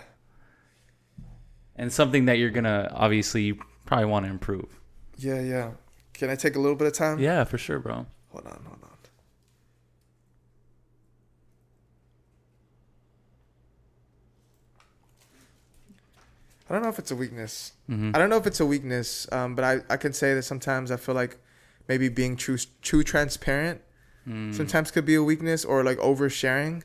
And something that you're going to, obviously, you probably want to improve. Yeah. Can I take a little bit of time? Yeah, for sure, bro. Hold on. I don't know if it's a weakness. I don't know if it's a weakness, but I can say that sometimes I feel like maybe being too transparent sometimes could be a weakness, or like oversharing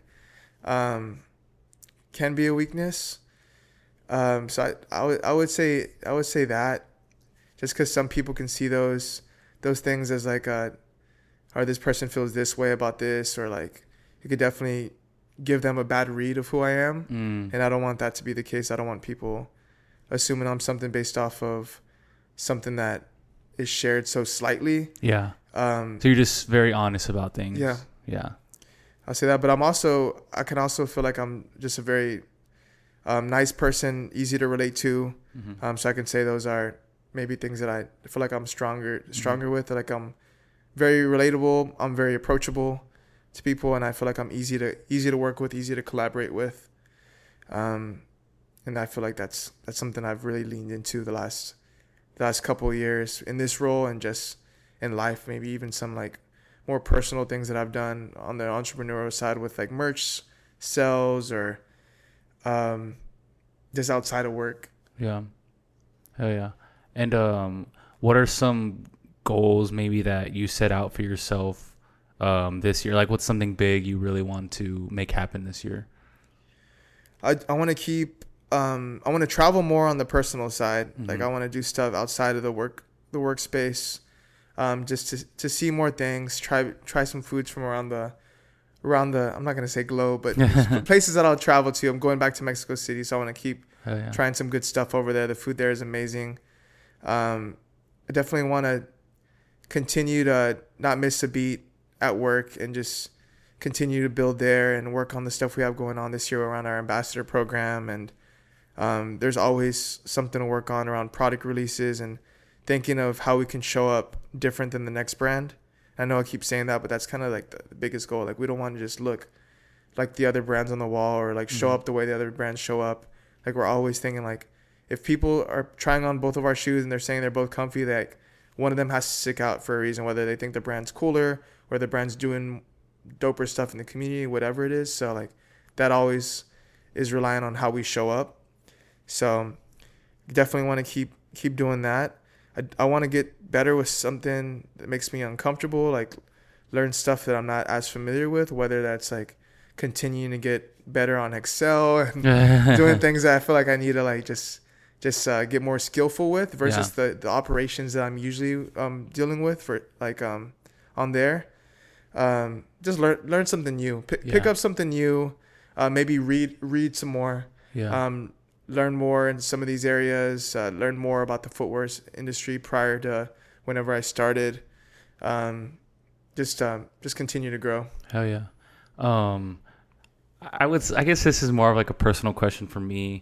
can be a weakness. So I would say that, just because some people can see those things as like or this person feels this way about this, or like it could definitely give them a bad read of who I am, and I don't want that to be the case. I don't want people assuming I'm something based off of something that is shared so slightly. Yeah. So you're just very honest about things. Yeah. I'll say that, but I can also feel like I'm just a very nice person, easy to relate to. So I can say those are maybe things that I feel like I'm stronger with. Like, I'm very relatable. I'm very approachable to people, and I feel like I'm easy to work with, easy to collaborate with. And I feel like that's something I've really leaned into the last couple of years in this role, and just in life, maybe even some like more personal things that I've done on the entrepreneurial side with like merch sales, or just outside of work. Yeah. Hell yeah. And what are some goals maybe that you set out for yourself this year? Like, what's something big you really want to make happen this year? I want to I want to travel more on the personal side. Like, I want to do stuff outside of the workspace, just to see more things, try some foods from around the I'm not gonna say globe, but places that I'll travel to. I'm going back to Mexico City, so I want to keep trying some good stuff over there. The food there is amazing. I definitely want to continue to not miss a beat at work, and just continue to build there and work on the stuff we have going on this year around our ambassador program. And there's always something to work on around product releases, and thinking of how we can show up different than the next brand. I know I keep saying that, but that's kind of like the biggest goal. Like, we don't want to just look like the other brands on the wall, or like show up the way the other brands show up. Like, we're always thinking, like, if people are trying on both of our shoes and they're saying they're both comfy, like, one of them has to stick out for a reason, whether they think the brand's cooler or the brand's doing doper stuff in the community, whatever it is. So like, that always is relying on how we show up. So definitely want to keep doing that. I want to get better with something that makes me uncomfortable, like learn stuff that I'm not as familiar with, whether that's like continuing to get better on Excel and doing things that I feel like I need to like just get more skillful with, versus the operations that I'm usually dealing with for like on there. Just learn something new, pick up something new, maybe read some more. learn more in some of these areas, learn more about the footwear industry prior to whenever I started. Just continue to grow. Hell yeah. I guess this is more of like a personal question for me.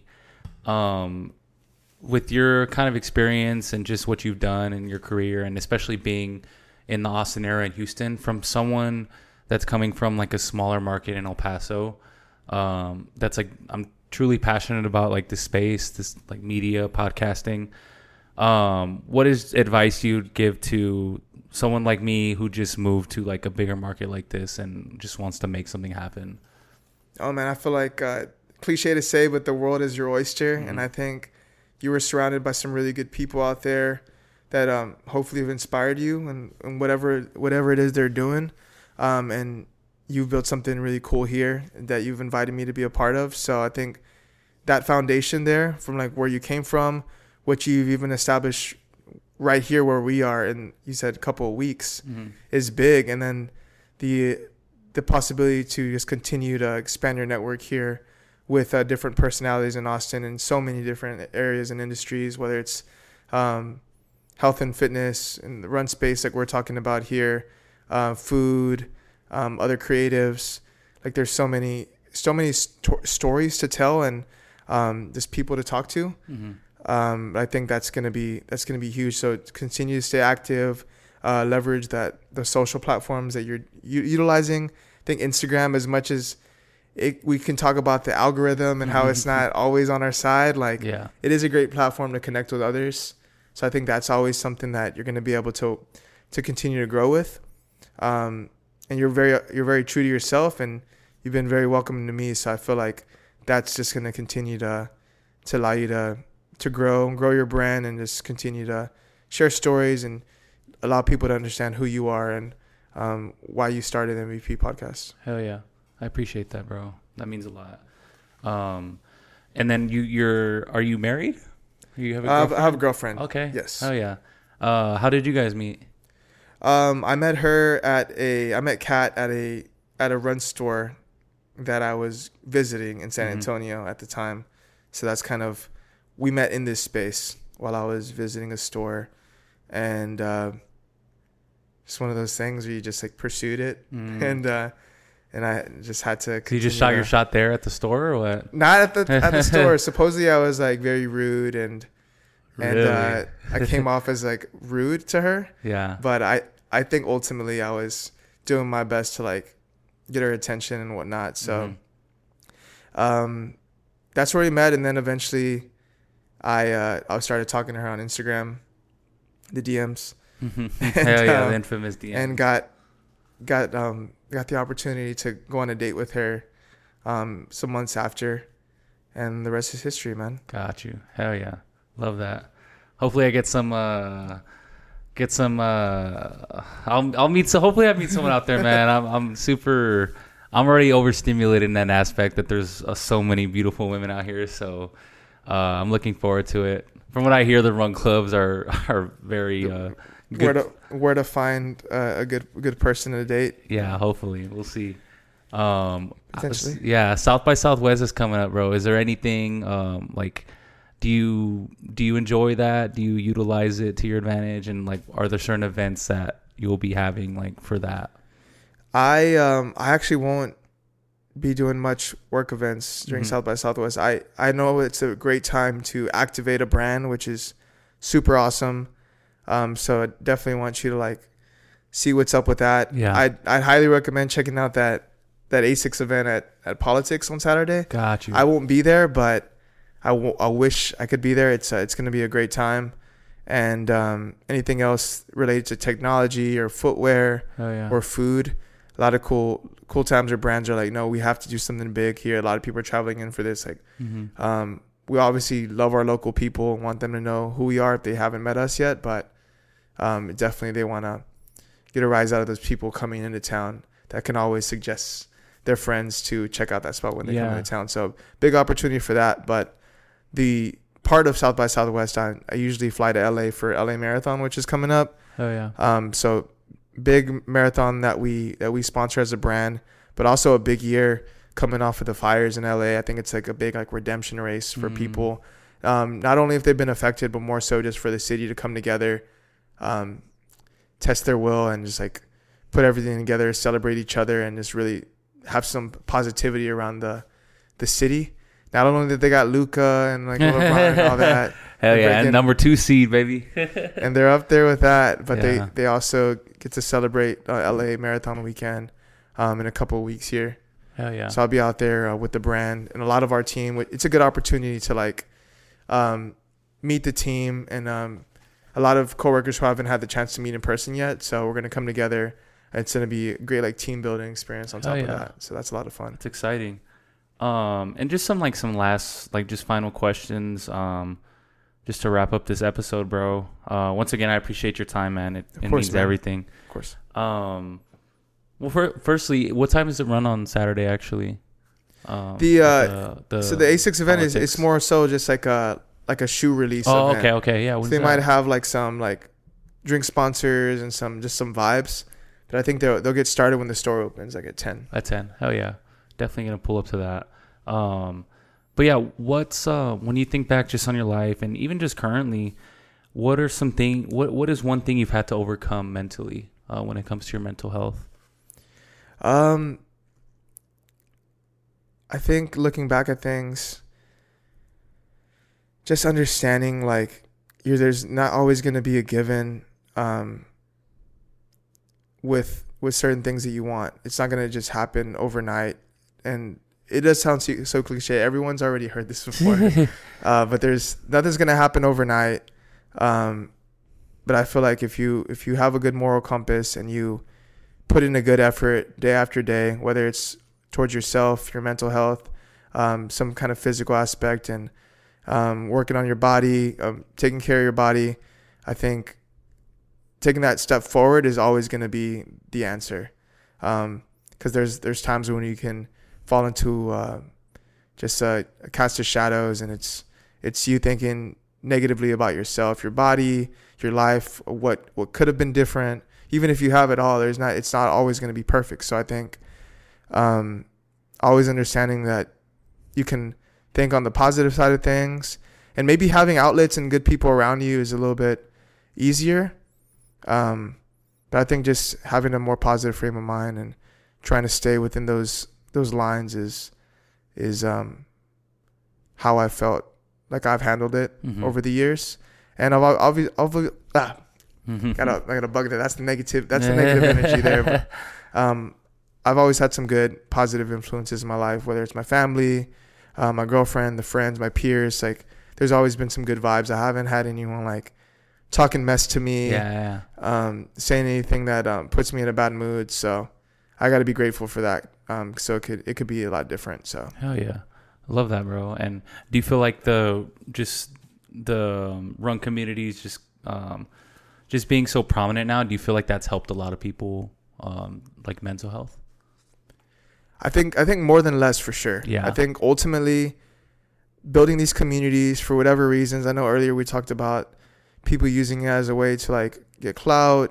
With your kind of experience and just what you've done in your career, and especially being in the Austin area and Houston, from someone that's coming from like a smaller market in El Paso, that's like, I'm truly passionate about like this space, this like media, podcasting. What is advice you'd give to someone like me who just moved to like a bigger market like this and just wants to make something happen? Oh man, I feel like cliche to say, but the world is your oyster. Mm-hmm. And I think you were surrounded by some really good people out there that hopefully have inspired you and whatever it is they're doing. And you've built something really cool here that you've invited me to be a part of. So I think that foundation there, from like where you came from, what you've even established right here where we are, and you said a couple of weeks, is big. And then the possibility to just continue to expand your network here with different personalities in Austin in so many different areas and industries, whether it's health and fitness and the run space like we're talking about here, food, other creatives. Like there's so many stories to tell and just people to talk to. I think that's gonna be huge. So continue to stay active, leverage the social platforms that you're utilizing. I think Instagram, as much as we can talk about the algorithm and how it's not always on our side, like it is a great platform to connect with others. So I think that's always something that you're going to be able to continue to grow with. And you're very true to yourself, and you've been very welcoming to me. So I feel like that's just going to continue to allow you to grow your brand and just continue to share stories and allow people to understand who you are and why you started MVP Podcast. Hell yeah. I appreciate that, bro. That means a lot. And then are you married? You have a girlfriend? I have a girlfriend. Okay. Yes. Oh yeah. How did you guys meet? I met Kat at a run store that I was visiting in San Antonio at the time. So that's kind of, we met in this space while I was visiting a store, and just one of those things where you just like pursued it, and I just had to. So you just shot your shot there at the store, or what? Not at the store. Supposedly I was like very rude and Really? I came off as like rude to her. Yeah. But I think ultimately I was doing my best to like get her attention and whatnot. So that's where we met, and then eventually I started talking to her on Instagram, the DMs. Hell yeah, the infamous DMs. And got the opportunity to go on a date with her some months after, and the rest is history, man. Got you. Hell yeah. Love that. Hopefully I get some I'll meet hopefully I meet someone out there, man. I'm already overstimulated in that aspect that there's so many beautiful women out here, so I'm looking forward to it. From what I hear, the run clubs are very good. Where to find a good person to date? Yeah, hopefully we'll see. Potentially. Yeah, South by Southwest is coming up, bro. Is there anything like? Do you enjoy that? Do you utilize it to your advantage? And like, are there certain events that you'll be having like for that? I actually won't be doing much work events during South by Southwest. I know it's a great time to activate a brand, which is super awesome. So I definitely want you to like see what's up with that. Yeah. I'd highly recommend checking out that ASICS event at Politics on Saturday. Got you. I won't be there, but I wish I could be there. It's going to be a great time. And anything else related to technology or footwear or food, a lot of cool times where brands are like, no, we have to do something big here. A lot of people are traveling in for this. Like, we obviously love our local people and want them to know who we are if they haven't met us yet. But definitely they want to get a rise out of those people coming into town that can always suggest their friends to check out that spot when they come into town. So big opportunity for that. But the part of South by Southwest, I usually fly to LA for LA Marathon, which is coming up. Oh yeah. So big marathon that we sponsor as a brand, but also a big year coming off of the fires in LA. I think it's like a big like redemption race for people. Not only if they've been affected, but more so just for the city to come together, test their will, and just like put everything together, celebrate each other, and just really have some positivity around the city. Not only that they got Luka and like LeBron and all that. Hell yeah, and number 2 seed, baby. And they're up there with that, but Yeah. they also get to celebrate LA Marathon weekend in a couple of weeks here. Hell yeah. So I'll be out there with the brand and a lot of our team. It's a good opportunity to like meet the team and a lot of coworkers who haven't had the chance to meet in person yet. So we're gonna come together. It's gonna be a great like team building experience on top of that. So that's a lot of fun. It's exciting. And just some last just final questions. Just to wrap up this episode, bro. Once again, I appreciate your time, man. It means man. everything. Of course. Well, firstly, what time does it run on Saturday? Actually, So the A6 event politics. it's more so just like a shoe release. Oh, event. okay, yeah. So they might have like some like drink sponsors and some vibes, but I think they'll get started when the store opens, like at 10. At 10. Hell yeah, definitely gonna pull up to that. But yeah, what's when you think back just on your life and even just currently, what are some thing? What is one thing you've had to overcome mentally when it comes to your mental health? I think looking back at things, just understanding like there's not always going to be a given with certain things that you want. It's not going to just happen overnight. And it does sound so cliche. Everyone's already heard this before. But nothing's going to happen overnight. But I feel like if you have a good moral compass and you put in a good effort day after day, whether it's towards yourself, your mental health, some kind of physical aspect, and working on your body, taking care of your body, I think taking that step forward is always going to be the answer. Because there's times when you can fall into just a cast of shadows, and it's you thinking negatively about yourself, your body, your life, what could have been different. Even if you have it all, it's not always going to be perfect. So I think always understanding that you can think on the positive side of things, and maybe having outlets and good people around you is a little bit easier. But I think just having a more positive frame of mind and trying to stay within those lines is how I felt like I've handled it over the years. And I got a bug there. That's the negative energy there. But, I've always had some good positive influences in my life, whether it's my family, my girlfriend, the friends, my peers. Like there's always been some good vibes. I haven't had anyone like talking mess to me, saying anything that puts me in a bad mood. So I got to be grateful for that. So it could be a lot different. So hell yeah, I love that, bro. And do you feel like the run communities just being so prominent now? Do you feel like that's helped a lot of people, like mental health? I think more than less, for sure. Yeah. I think ultimately building these communities for whatever reasons. I know earlier we talked about people using it as a way to like get clout,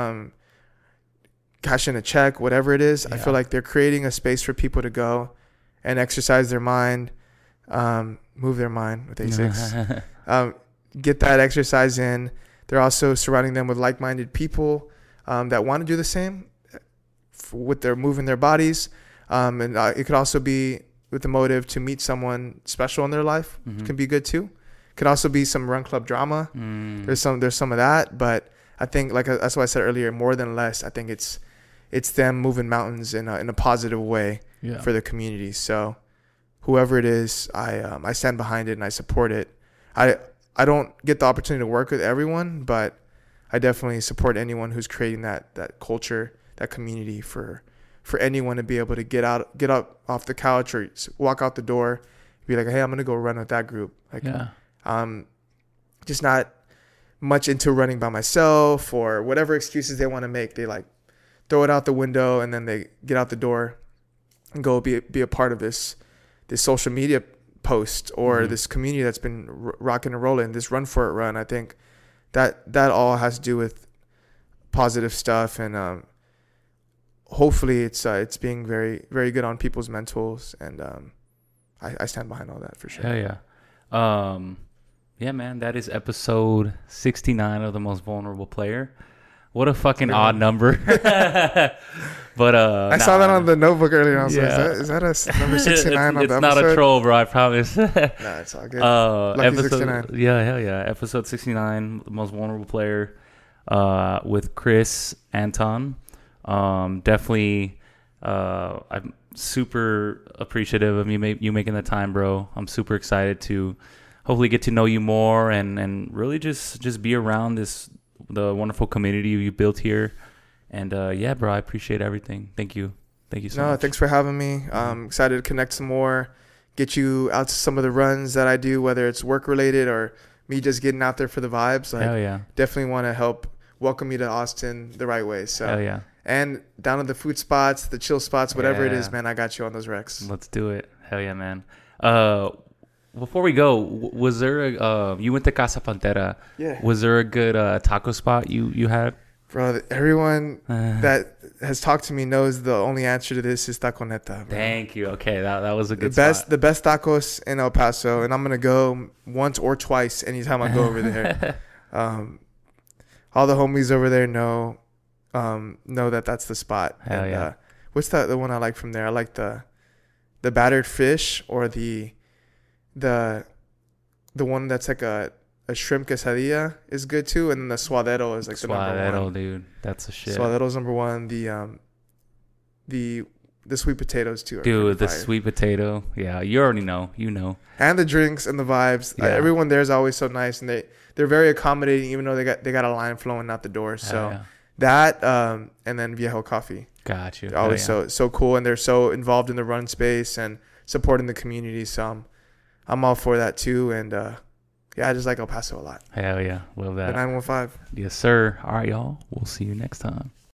cash in a check, whatever it is. Yeah. I feel like they're creating a space for people to go and exercise their mind, move their mind with A6, get that exercise in. They're also surrounding them with like-minded people that want to do the same with their moving their bodies. And it could also be with the motive to meet someone special in their life. Can be good too. Could also be some run club drama. There's some of that, but I think that's what I said earlier. More than less, I think it's them moving mountains in a positive way for the community. So whoever it is, I stand behind it and I support it. I don't get the opportunity to work with everyone, but I definitely support anyone who's creating that culture, that community for anyone to be able to get up off the couch or walk out the door, be like, hey, I'm gonna go run with that group. Just not much into running by myself or whatever excuses they want to make. They like throw it out the window and then they get out the door and go be a part of this social media post or this community that's been rocking and rolling, this run for it run. I think that all has to do with positive stuff and hopefully it's being very, very good on people's mentals, and I stand behind all that for sure. Hell yeah. Yeah, man, that is episode 69 of The Most Vulnerable Player. What a fucking odd number. But I saw that on the notebook earlier. And I was like, is that a number 69 on the episode? It's not a troll, bro. I promise. No, it's all good. Lucky episode 69. Yeah, hell yeah. Episode 69, The Most Vulnerable Player, with Chris Anton. Definitely, I'm super appreciative of you making the time, bro. I'm super excited to hopefully get to know you more and really just be around the wonderful community you built here. And yeah, bro, I appreciate everything. Thank you so much. Thanks for having me. I'm excited to connect some more, get you out to some of the runs that I do, whether it's work related or me just getting out there for the vibes. Hell yeah. Definitely want to help welcome you to Austin the right way. So hell yeah. And down at the food spots, the chill spots, whatever it is, man, I got you on those recs. Let's do it. Hell yeah, man. Before we go, was there you went to Casa Pantera? Yeah. Was there a good taco spot you had? Bro, everyone that has talked to me knows the only answer to this is Taco Neta. Bro. Thank you. Okay, that was a good spot. The best tacos in El Paso, and I'm gonna go once or twice anytime I go over there. All the homies over there know that's the spot. Hell and, yeah. What's the one I like from there? I like the battered fish, or the one that's like a shrimp quesadilla is good too, and then the suadero is like the number one. Dude, that's a shit. Suadero's number one. The sweet potatoes too. Dude, the sweet potato. Yeah, you already know. You know. And the drinks and the vibes. Yeah. Everyone there is always so nice, and they're very accommodating, even though they got a line flowing out the door. So yeah. that and then Viejo Coffee. Got you. They're always so cool, and they're so involved in the run space and supporting the community. So I'm all for that too, and yeah, I just like El Paso a lot. Hell yeah, love that. The 915. Yes, sir. All right, y'all. We'll see you next time.